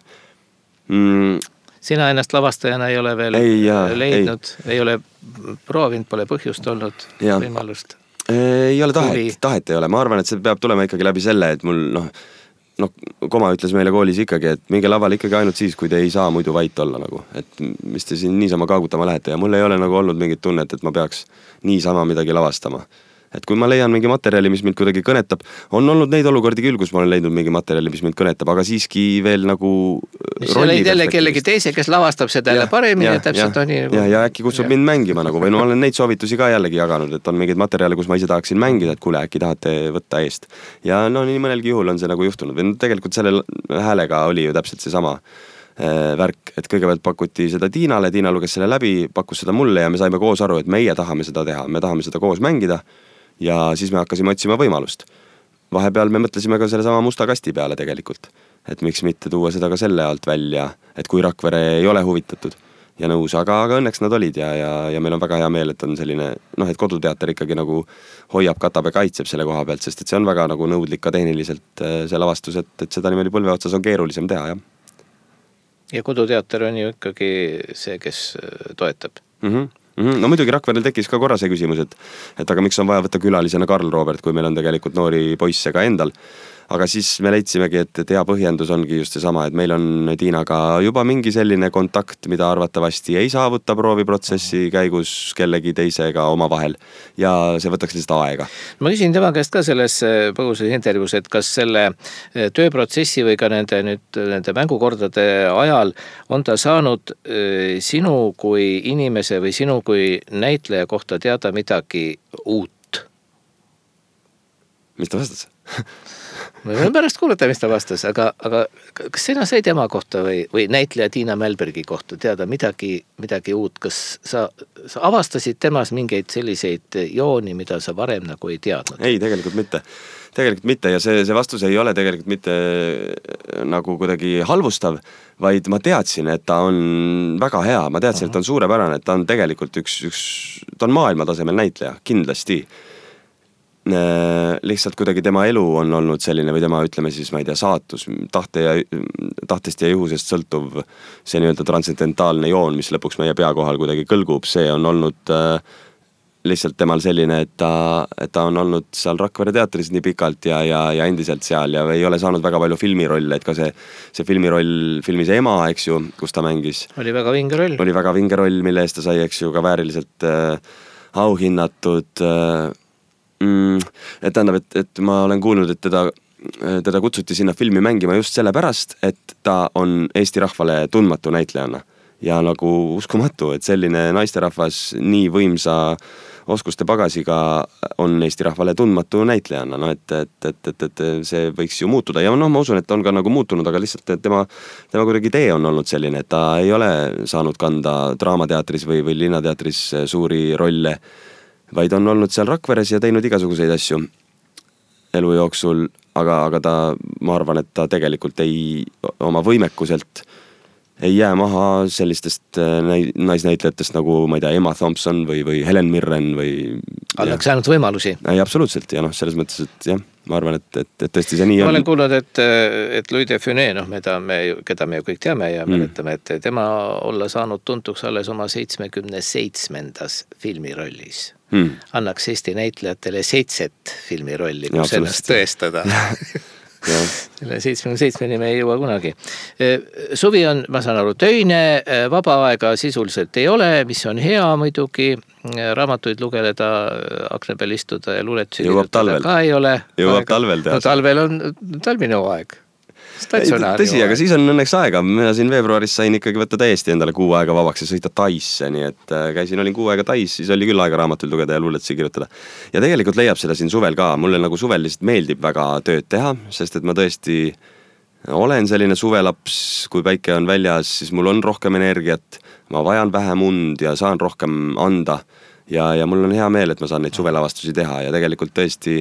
Mm. Sina ennast lavastajana ei ole veel ei, ja, leidnud, ei. ei ole proovinud, pole põhjust olnud ja. Võimalust. Ei ole tahet, tahet ei ole. Ma arvan, et see peab tulema ikkagi läbi selle, et mul noh, noh, Koma ütles meile koolis ikkagi, et minge lavale ikkagi ainult siis, kui te ei saa muidu vait olla nagu, et mis te siin niisama kaagutama lähete ja mul ei ole nagu olnud mingit tunnet, et ma peaks niisama midagi lavastama. Et kui ma leian mingi materjali, mis mind kuidagi kõnetab, on olnud neid olukordi küll, kus ma olen leidnud mingi materjali, mis mind kõnetab, aga siiski veel nagu see leid jälle kellegi teise, kes lavastab seda jälle paremini ja, ja täpselt ja, on nii nagu... ja, ja äkki kutsub ja. Mind mängima nagu, või no olen neid soovitusi ka jällegi jaganud, et on mingeid materjale, kus ma ise tahaksin mängida, et kuule, äkki tahate võtta eest. Ja no nii mõnelgi juhul on see nagu juhtunud, või no, tegelikult selle häälega oli ju täpselt see sama äh, värk, et kõigepealt pakuti seda Tiinale, Tiina luges selle läbi, pakkus seda mulle ja me saime koos aru, et meie tahame seda teha, me tahame seda koos mängida. Ja siis me hakkasime otsima võimalust. Vahepeal me mõtlesime ka selle sama musta kasti peale tegelikult. Et miks mitte tuua seda ka selle alt välja, et kui Rakvere ei ole huvitatud ja nõus, aga, aga õnneks nad olid ja, ja, ja meil on väga hea meel, et on selline, noh, et Koduteater ikkagi nagu hoiab, katab ja kaitseb selle koha pealt, sest et see on väga nagu nõudlik ka tehniliselt see lavastus, et, et seda niimoodi põlve otsas on keerulisem teha, jah. Ja Koduteater on ju ikkagi see, kes toetab. Mhm. No muidugi Rakverel tekkis ka korra see küsimus, et, et aga miks on vaja võtta külalisena Karl Robert, kui meil on tegelikult noori poisse ka endal. Aga siis me leidsimegi, et, et hea põhjendus ongi just see sama, et meil on Tiinaga juba mingi selline kontakt, mida arvatavasti ei saavuta prooviprotsessi käigus kellegi teisega oma vahel ja see võtaks lihtsalt aega. Ma küsin tema käest ka selles põguses intervjuus, et kas selle tööprotsessi või ka nende, nüüd, nende mängukordade ajal on ta saanud sinu kui inimese või sinu kui näitleja kohta teada midagi uut? Mis ta vastas? Me võime pärast kuulata, mis ta vastas, aga, aga kas sina sai tema kohta või, või näitleja Tiina Mälbergi kohta teada midagi, midagi uut? Kas sa, sa avastasid temas mingeid selliseid jooni, mida sa varem nagu ei teadnud? Ei, tegelikult mitte. Tegelikult mitte ja see, see vastus ei ole tegelikult mitte nagu kuidagi halvustav, vaid ma teadsin, et ta on väga hea. Ma teadsin, et ta on suurepärane, et ta on tegelikult üks, üks ta on maailma tasemel näitleja, kindlasti. Lihtsalt kuidagi tema elu on olnud selline või tema, ütleme siis, ma ei tea, saatus, tahte ja, tahtest ja juhusest sõltuv see nii-öelda transcendentaalne joon, mis lõpuks meie pea kohal kuidagi kõlgub, see on olnud äh, lihtsalt temal selline, et ta, et ta on olnud seal Rakvere teatris nii pikalt ja, ja, ja endiselt seal ja ei ole saanud väga palju filmirolle, et ka see, see filmiroll, filmis Ema, eks ju, kus ta mängis. Oli väga vinge roll. Oli väga vinge roll, mille eest ta sai, eks ju, ka vääriliselt äh, auhinnatud äh, et tähendab, et, et ma olen kuulnud, et teda, teda kutsuti sinna filmi mängima just sellepärast, et ta on Eesti rahvale tundmatu näitlejana ja nagu uskumatu, et selline naisterahvas nii võimsa oskuste pagasiga on Eesti rahvale tundmatu näitlejana, no et, et, et, et, et see võiks ju muutuda ja noh, ma usun, et on ka nagu muutunud, aga lihtsalt et tema, tema kuidagi tee on olnud selline, et ta ei ole saanud kanda draamateatris või, või linnateatris suuri rolle, vaid on olnud seal Rakveres ja teinud igasuguseid asju elu jooksul, aga, aga ta, ma arvan, et ta tegelikult ei, oma võimekuselt ei jää maha sellistest naisnäitlejatest nagu, ma ei tea, Emma Thompson või, või Helen Mirren või... Annaks ainult võimalusi. Ei, absoluutselt, ja noh, selles mõttes, et jah, ma arvan, et, et, et tõesti see nii on. Ma olen kuulnud, et, et Louis de Funès, noh, mida me, keda me ju kõik teame ja mm. mäletame, et tema olla saanud tuntuks alles oma seitsmekümne seitsmendas filmirollis. Mm. Annaks Eesti näitlejatele seitset filmirolli, kus ennast tõestada. Selle seitsmekümne seitsmeni me ei jõua kunagi. Suvi on, ma saan aru, töine, vaba aega sisuliselt ei ole, mis on hea muidugi, raamatuid lugeleda, akna peal istuda ja luuletusi jõuab talvel. Ka ei ole. Jõuab aega. Talvel teha. No talvel on talvine aeg. tõsi, aga siis on õnneks aega. Mina siin veebruaris sain ikkagi võtta täiesti endale kuu aega vabaks ja sõita Taisse, nii et käisin, olin kuu aega Tais, siis oli küll aega raamatul lugeda ja luuletusi kirjutada. Ja tegelikult leiab seda siin suvel ka. Mulle nagu suvel lihtsalt meeldib väga tööd teha, sest et ma tõesti olen selline suvelaps, kui päike on väljas, siis mul on rohkem energiat, ma vajan vähem und ja saan rohkem anda ja, ja mul on hea meel, et ma saan neid suvelavastusi teha ja tegelikult tõesti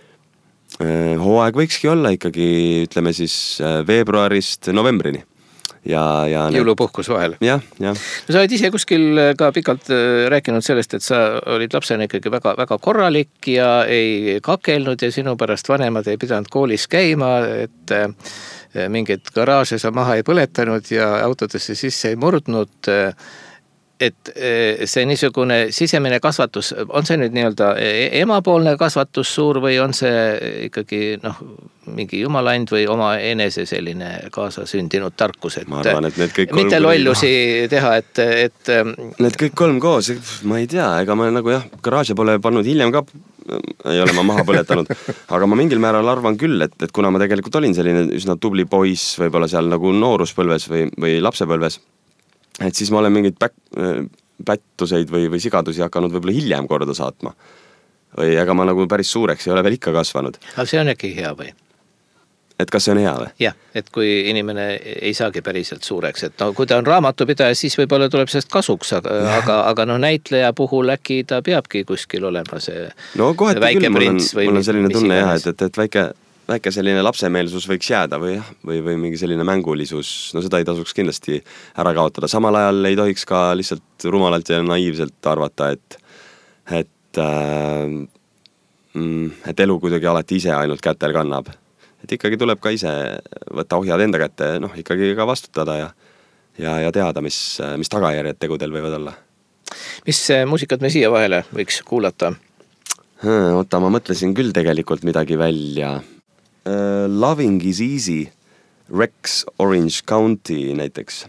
hooaeg võikski olla ikkagi, ütleme siis veebruarist novembrini. Ja, ja jõulupuhkus vahel. Jah, jah. No sa oled ise kuskil ka pikalt rääkinud sellest, et sa olid lapsena ikkagi väga, väga korralik ja ei kakelnud ja sinu pärast vanemad ei pidanud koolis käima, et mingeid garaaže sa maha ei põletanud ja autodesse sisse ei murdnud. Et see niisugune sisemine kasvatus, on see nüüd nii-öelda emapoolne kasvatus suur või on see ikkagi noh, mingi jumaland või oma enese selline kaasasündinud tarkus, et, arvan, et kõik mitte lollusi teha, et, et need kõik kolm koos, ma ei tea, ega ma nagu jah, garaaže pole pannud hiljem ka, ei ole ma maha põletanud, aga ma mingil määral arvan küll, et, et kuna ma tegelikult olin selline üsna tubli poiss võib-olla seal nagu nooruspõlves või, või lapsepõlves, et siis ma olen mingeid päk, pättuseid või, või sigadusi hakanud võib-olla hiljem korda saatma. Või ega ma nagu päris suureks ei ole veel ikka kasvanud. Aga see on äkki hea või? Et kas see on hea või? Jah, et kui inimene ei saagi päriselt suureks, et no kui ta on raamatupidaja, siis võib-olla tuleb sellest kasuks, aga, aga, aga no näitleja puhul äkki ta peabki kuskil olema see no, väike küll, prints mul on, mul on selline tunne jah, et, et, et väike väike selline lapsemeelsus võiks jääda või, või, või mingi selline mängulisus, no seda ei tasuks kindlasti ära kaotada. Samal ajal ei tohiks ka lihtsalt rumalalt ja naiivselt arvata, et, et, äh, et elu kuidagi alati ise ainult kätel kannab. Et ikkagi tuleb ka ise võtta ohjad enda kätte, noh ikkagi ka vastutada ja, ja, ja teada, mis, mis tagajärjed tegudel võivad olla. Mis muusikat me siia vahele võiks kuulata? Oota, ma mõtlesin küll tegelikult midagi välja. Uh, Loving is Easy, Rex Orange County näiteks.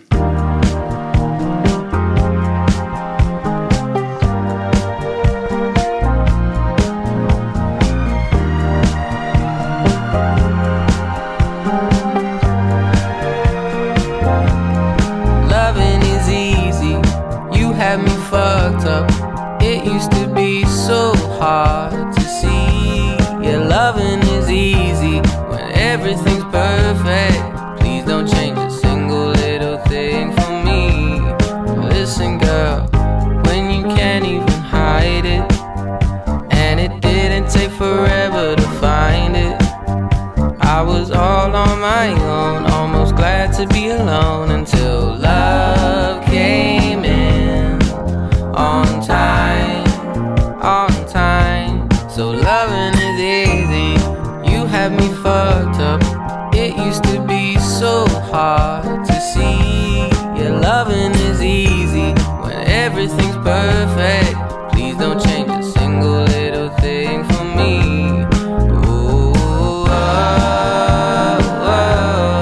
Loving is easy, you have me fucked up. It used to be so hard to see. Yeah, loving is easy when everything's perfect. Please don't change a single little thing for me. Listen, girl, when you can't even hide it, and it didn't take forever to find it. I was all on my own, almost glad to be alone until love came in on time, on time. So loving is easy, you have me fucked up. It used to be so hard to see. Yeah, loving is easy when everything's perfect. Please don't change a single little thing for me. Ooh, oh, oh, oh.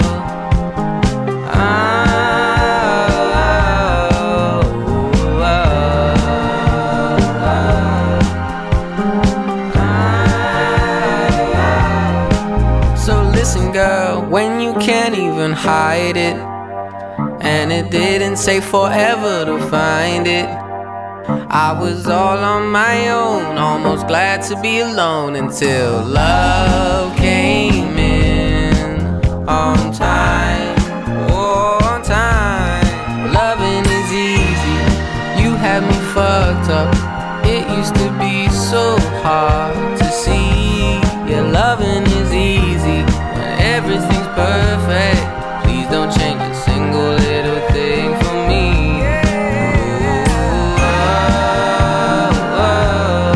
When you can't even hide it, and it didn't take forever to find it. I was all on my own, almost glad to be alone until love came in on time, oh, on time. Loving is easy, you have me fucked up. It used to be so hard to see. Yeah, loving is easy when everything's perfect. Please don't change a single little thing for me. Ooh, oh, oh.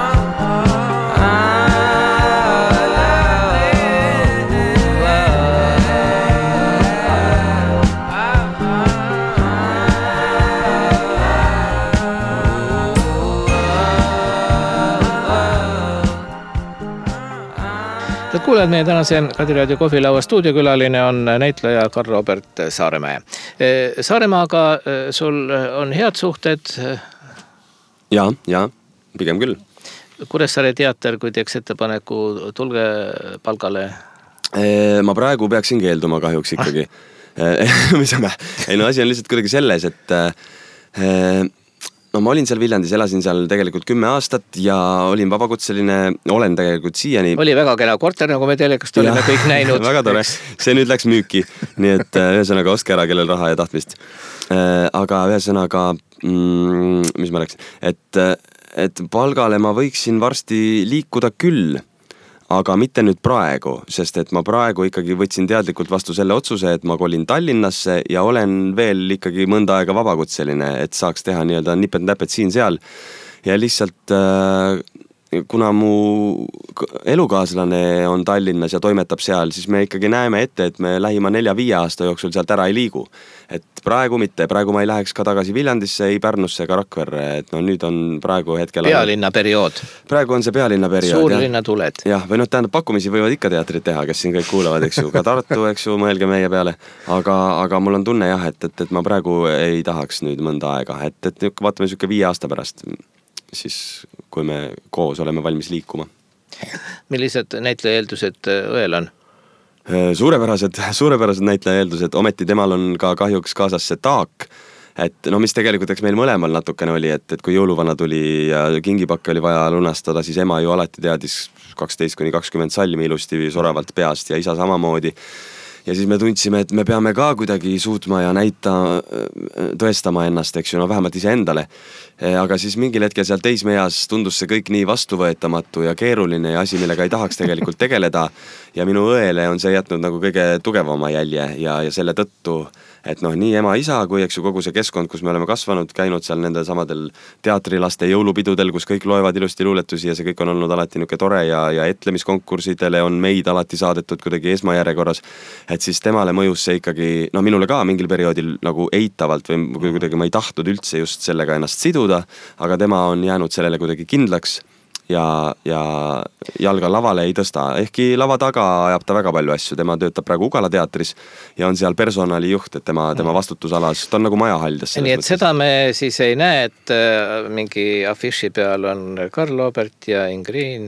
Kuuled meie tänase Kadiraadio kohvilaua stuudiokülaline on näitleja Karl-Robert Saaremäe. Saaremaaga sul on head suhted? Ja, ja, pigem küll. Kuressaare teater, kui teeks ettepaneku, tulge palgale? Ma praegu peaksin keelduma kahjuks ikkagi. Mis on, ei no asi on lihtsalt kuidagi selles, et no ma olin seal Viljandis, elasin seal tegelikult kümme aastat ja olin vabakutseline, olen tegelikult siiani. Oli väga kena korter, nagu me telekast olime kõik näinud. Väga tore, see nüüd läks müüki, nii et ühesõnaga oske ära, kellel raha ja tahtmist. Aga ühesõnaga, mm, mis ma läksin, et, et palgale ma võiksin varsti liikuda küll, aga mitte nüüd praegu, sest et ma praegu ikkagi võtsin teadlikult vastu selle otsuse, et ma kolin Tallinnasse ja olen veel ikkagi mõnda aega vabakutseline, et saaks teha nii-öelda nipet-näpet siin-seal. Ja lihtsalt, kuna mu elukaaslane on Tallinnas ja toimetab seal, siis me ikkagi näeme ette, et me lähima nelja-viie aasta jooksul sealt ära ei liigu. Et praegu mitte, praegu ma ei läheks ka tagasi Viljandisse, ei Pärnusse ega Rakverre, et no nüüd on praegu hetkel... Pealinna periood. Praegu on see pealinna periood. Suurlinna tuled. Jah, või noh, tähendab pakkumisi võivad ikka teatrid teha, kes siin kõik kuulavad, eks ju, ka Tartu, eks ju, mõelge meie peale. Aga, aga mul on tunne jah, et, et, et ma praegu ei tahaks nüüd mõnda aega, et, et vaatame süke viie aasta pärast, siis kui me koos oleme valmis liikuma. Millised näitleja eeldused õel on? Suurepärased, suurepärased näitleja eeldused, ometi temal on ka kahjuks kaasas see taak, et no mis tegelikult eks meil mõlemal natukene oli, et, et kui jõuluvana tuli ja kingipakke oli vaja lunastada, siis ema ju alati teadis kaksteist kuni kakskümmend salmi ilusti soravalt peast ja isa samamoodi. Ja siis me tundsime, et me peame ka kuidagi suutma ja näita, tõestama ennast, eks ju, no vähemalt ise endale. Aga siis mingil hetkel seal teismeeas tundus see kõik nii vastuvõetamatu ja keeruline ja asi, millega ei tahaks tegelikult tegeleda. Ja minu õele on see jätnud nagu kõige tugevama jälje ja, ja selle tõttu, et noh, nii ema, isa kui eks ju kogu see keskkond, kus me oleme kasvanud, käinud seal nende samadel teatrilaste jõulupidudel, kus kõik loevad ilusti luuletusi ja see kõik on olnud alati niuke tore ja, ja etlemiskonkurssidele on meid alati saadetud kuidagi esmajärjekorras. Et siis temale mõjus see ikkagi, no minule ka mingil perioodil nagu eitavalt või kuidagi ma ei tahtnud üldse just sellega ennast siduda, aga tema on jäänud sellele kuidagi kindlaks ja, ja jalga lavale ei tõsta. Ehkki lava taga ajab ta väga palju asju, tema töötab praegu Ugala teatris ja on seal personalijuht, et tema, tema vastutusalas, ta on nagu majahaldes. Nii et mõttes. Seda me siis ei näe, et mingi afiši peal on Karl Obert ja Ingriin.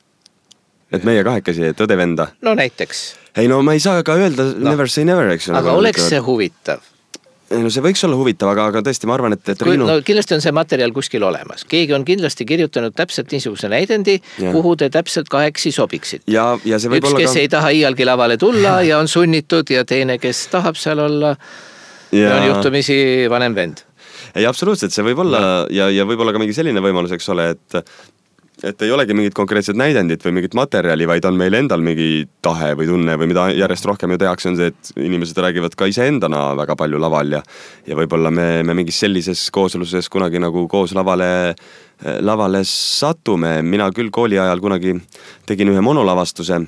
Et meie kahekesi, et õdevenda? No näiteks. Ei no ma ei saa ka öelda no. Never say never, eks. Aga nagu oleks see huvitav? No see võiks olla huvitav, aga, aga tõesti ma arvan, et, et Riinu... No, kindlasti on see materjal kuskil olemas. Keegi on kindlasti kirjutanud täpselt niisuguse näidendi, ja. Kuhu te täpselt kaheksi sobiksid. Ja, ja see üks, kes ka... ei taha iialgi lavale tulla ja on sunnitud ja teine, kes tahab seal olla, ja on juhtumisi vanem vend. Ei, absoluutselt, see võib olla no. ja, ja võib olla ka mingi selline võimalus, eks ole, et et ei olegi mingit konkreetset näidendit või mingit materjali, vaid on meil endal mingi tahe või tunne või mida järjest rohkem ju tehakse, on see, et inimesed räägivad ka ise endana väga palju laval ja, ja võib-olla me, me mingis sellises koosluses kunagi nagu koos lavale, lavale satume. Mina küll kooli ajal kunagi tegin ühe monolavastuse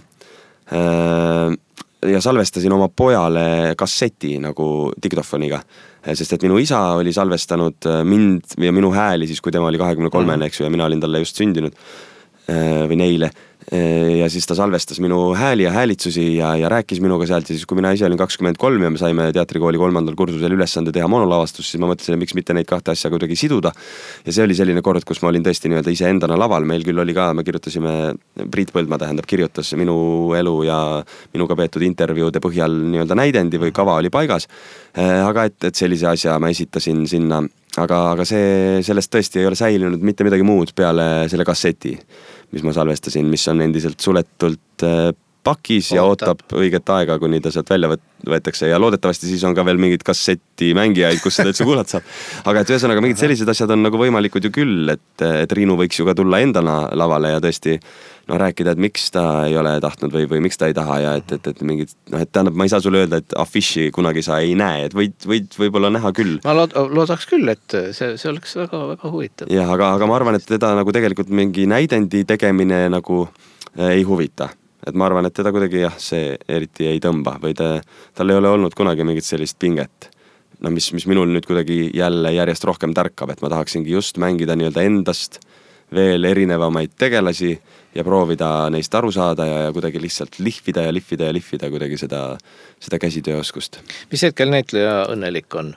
ja salvestasin oma pojale kasseti nagu diktofoniga. Sest et minu isa oli salvestanud mind ja minu hääli siis, kui tema oli kahekümne kolmene, eks ju, ja mina olin talle just sündinud või neile. Ja siis ta salvestas minu hääli ja häälitsusi ja, ja rääkis minuga sealt ja siis, kui mina ise olin kakskümmend kolm ja me saime teatrikooli kolmandal kursusel ülesande teha monolavastus, siis ma mõtlesin, miks mitte neid kahte asja kuidagi siduda. Ja see oli selline kord, kus ma olin tõesti nii-öelda ise endana laval. Meil küll oli ka, me kirjutasime, Priit Põldma tähendab, kirjutas minu elu ja minuga peetud intervjuude põhjal nii-öelda näidendi või kava oli paigas. Aga et, et sellise asja ma esitasin sinna, aga, aga see, sellest tõesti ei ole säilinud mitte midagi muud peale selle kasseti, mis ma salvestasin, mis on endiselt suletult pakis ja ootab õiget aega, kuni ta sealt välja võetakse ja loodetavasti siis on ka veel mingid kasseti mängijaid, kus seda üldse kuulata saab. Aga et ühesõnaga mingid sellised asjad on nagu võimalikud ju küll, et, et Riinu võiks ju ka tulla endana lavale ja tõesti no, rääkida, et miks ta ei ole tahtnud või, või miks ta ei taha ja et, et, et mingid, noh, et tähendab, ma ei saa sulle öelda, et afiši kunagi sa ei näe, et võid, võid võib-olla näha küll. Ma lood, loodaks küll, et see, see oleks väga, väga huvitav. Jah, aga, aga ma arvan, et teda nagu tegelikult mingi näidendi tegemine nagu ei huvita. Et ma arvan, et teda kuidagi jah, see eriti ei tõmba või ta, tal ei ole olnud kunagi mingit sellist pinget. No mis, mis minul nüüd kuidagi jälle järjest rohkem tärkab, et ma tahaksingi just mängida nii-öelda endast veel erinevamaid tegelasi ja proovida neist aru saada ja, ja kuidagi lihtsalt lihvida ja lihvida ja lihvida kuidagi seda, seda käsitööoskust. Mis hetkel näitleja õnnelik on?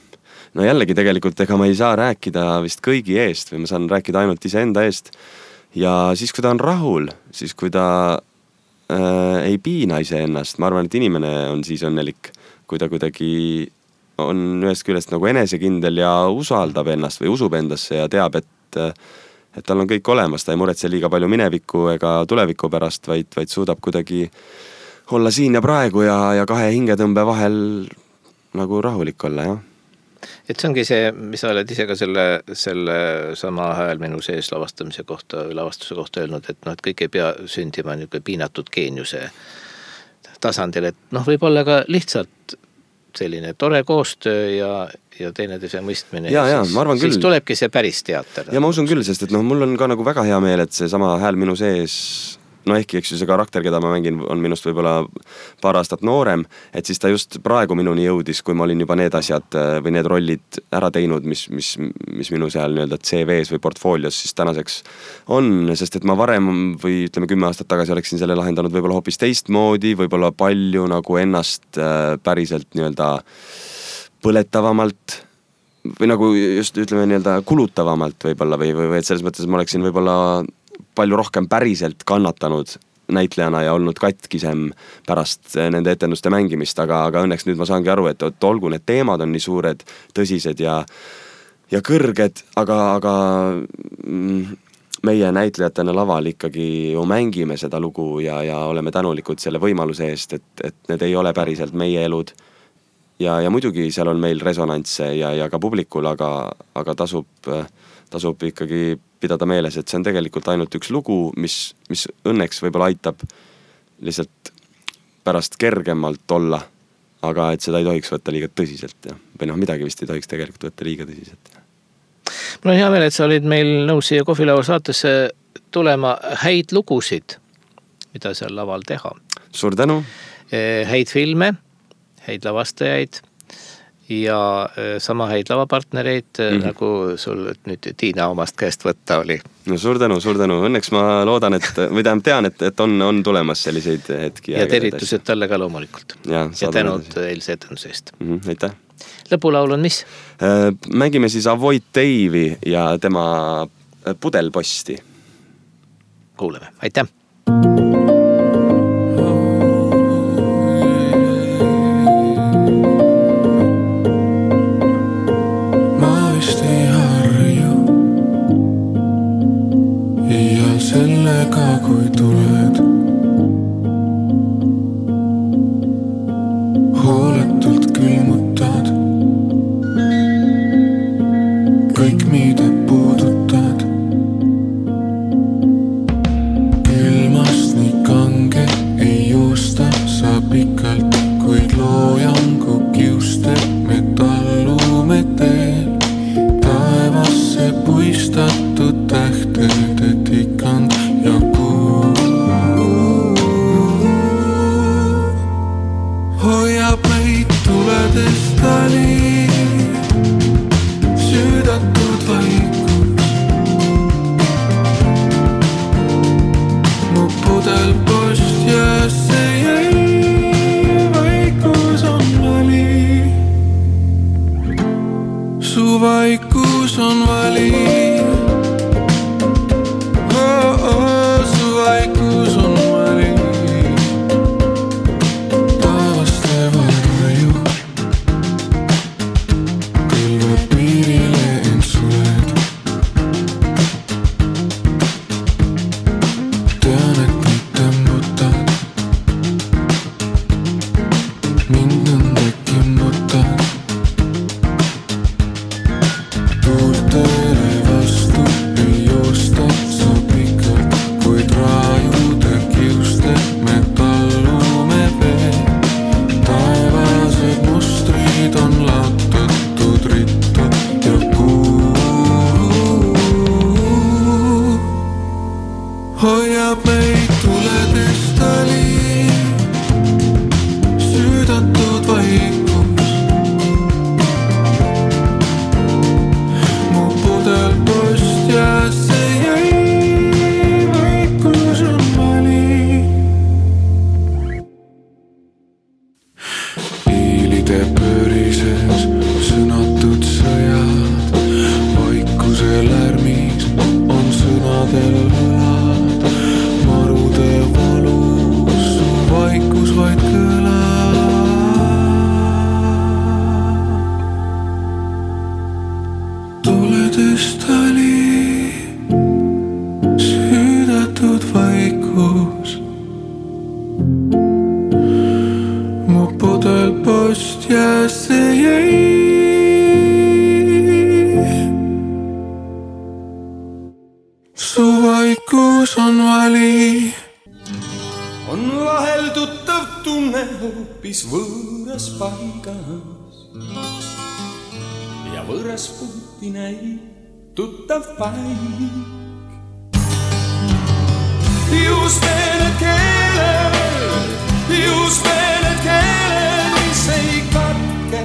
No jällegi tegelikult ega ma ei saa rääkida vist kõigi eest või ma saan rääkida ainult ise enda eest. ja siis, kui ta on rahul, siis kui ta äh, ei piina ise ennast, ma arvan, et inimene on siis õnnelik, kui ta kuidagi on ühest küljest nagu enesekindel ja usaldab ennast või usub endasse ja teab, et, et tal on kõik olemas, ta ei muretse liiga palju mineviku ega tuleviku pärast, vaid, vaid suudab kuidagi olla siin ja praegu ja, ja kahe hingetõmbe vahel nagu rahulik olla, jah. Et see ongi see, mis sa oled ise ka selle, selle sama Hääl minu sees lavastamise kohta, lavastuse kohta öelnud, et, no, et kõik ei pea sündima niisugune piinatud geeniuse tasandil, et noh, võib olla ka lihtsalt selline tore koostöö ja, ja teineteise mõistmine. Ja, ja, ma arvan küll. Siis tulebki see päris teater. Ja ma usun küll, sest et noh, mul on ka nagu väga hea meel, et see sama Hääl minu sees, no ehkki, eks ju, see karakter, keda ma mängin, on minust võib-olla paar aastat noorem, et siis ta just praegu minuni jõudis, kui ma olin juba need asjad või need rollid ära teinud, mis, mis, mis minu seal nii-öelda C V-s või portfoolios siis tänaseks on, sest et ma varem või ütleme kümme aastat tagasi oleksin selle lahendanud võib-olla hoopis teistmoodi, võib-olla palju nagu ennast päriselt nii-öelda põletavamalt või nagu just ütleme nii-öelda kulutavamalt võib-olla või, või, või et selles mõttes ma oleksin võib-olla palju rohkem päriselt kannatanud näitlejana ja olnud katkisem pärast nende etenduste mängimist, aga, aga õnneks nüüd ma saangi aru, et, et olgu need teemad on nii suured, tõsised ja, ja kõrged, aga, aga meie näitlejatena laval ikkagi ju mängime seda lugu ja, ja oleme tänulikud selle võimaluse eest, et, et need ei ole päriselt meie elud. Ja, ja muidugi seal on meil resonantse ja, ja ka publikul, aga, aga tasub, tasub ikkagi pidada meeles, et see on tegelikult ainult üks lugu, mis, mis õnneks võib-olla aitab lihtsalt pärast kergemalt olla, aga et seda ei tohiks võtta liiga tõsiselt. Ja. Või noh, midagi vist ei tohiks tegelikult võtta liiga tõsiselt. Mul on hea meel, et sa olid meil nõus siia Kohvilaua saatesse tulema häid lugusid, mida seal laval teha. Suur tänu. Häid filme, häid lavastajaid ja sama häid lavapartnereid, mm-hmm. nagu sul nüüd Tiina omast käest võtta oli. No suur tänu, suur tänu. Õnneks ma loodan, et, või tähendab tean, et, et on, on tulemas selliseid hetki. Ja tervitused talle ka loomulikult. Ja, ja tänud eilse etenduse eest. Mm-hmm, aitäh. Lõpulaul on mis? Mängime siis Avoid Dave'i ja tema Pudelposti. Kuuleme, aitäh. Sellega kui tuled hooletult külmutad kõik, mida puudutad. Küll jäässe jäi. Su vaikus on vali. On vahel tuttav tunne hoopis võõras paigas ja võõras puuti näib tuttav paik. Just need keeled, just need keeled, mis ei katke,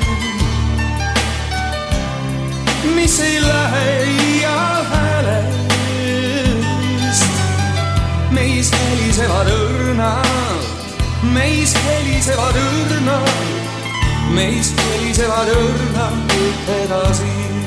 mis ei lähe iial häälest. Meis helisevad õrnad, meis helisevad õrnad, meis helisevad õrnad edasi.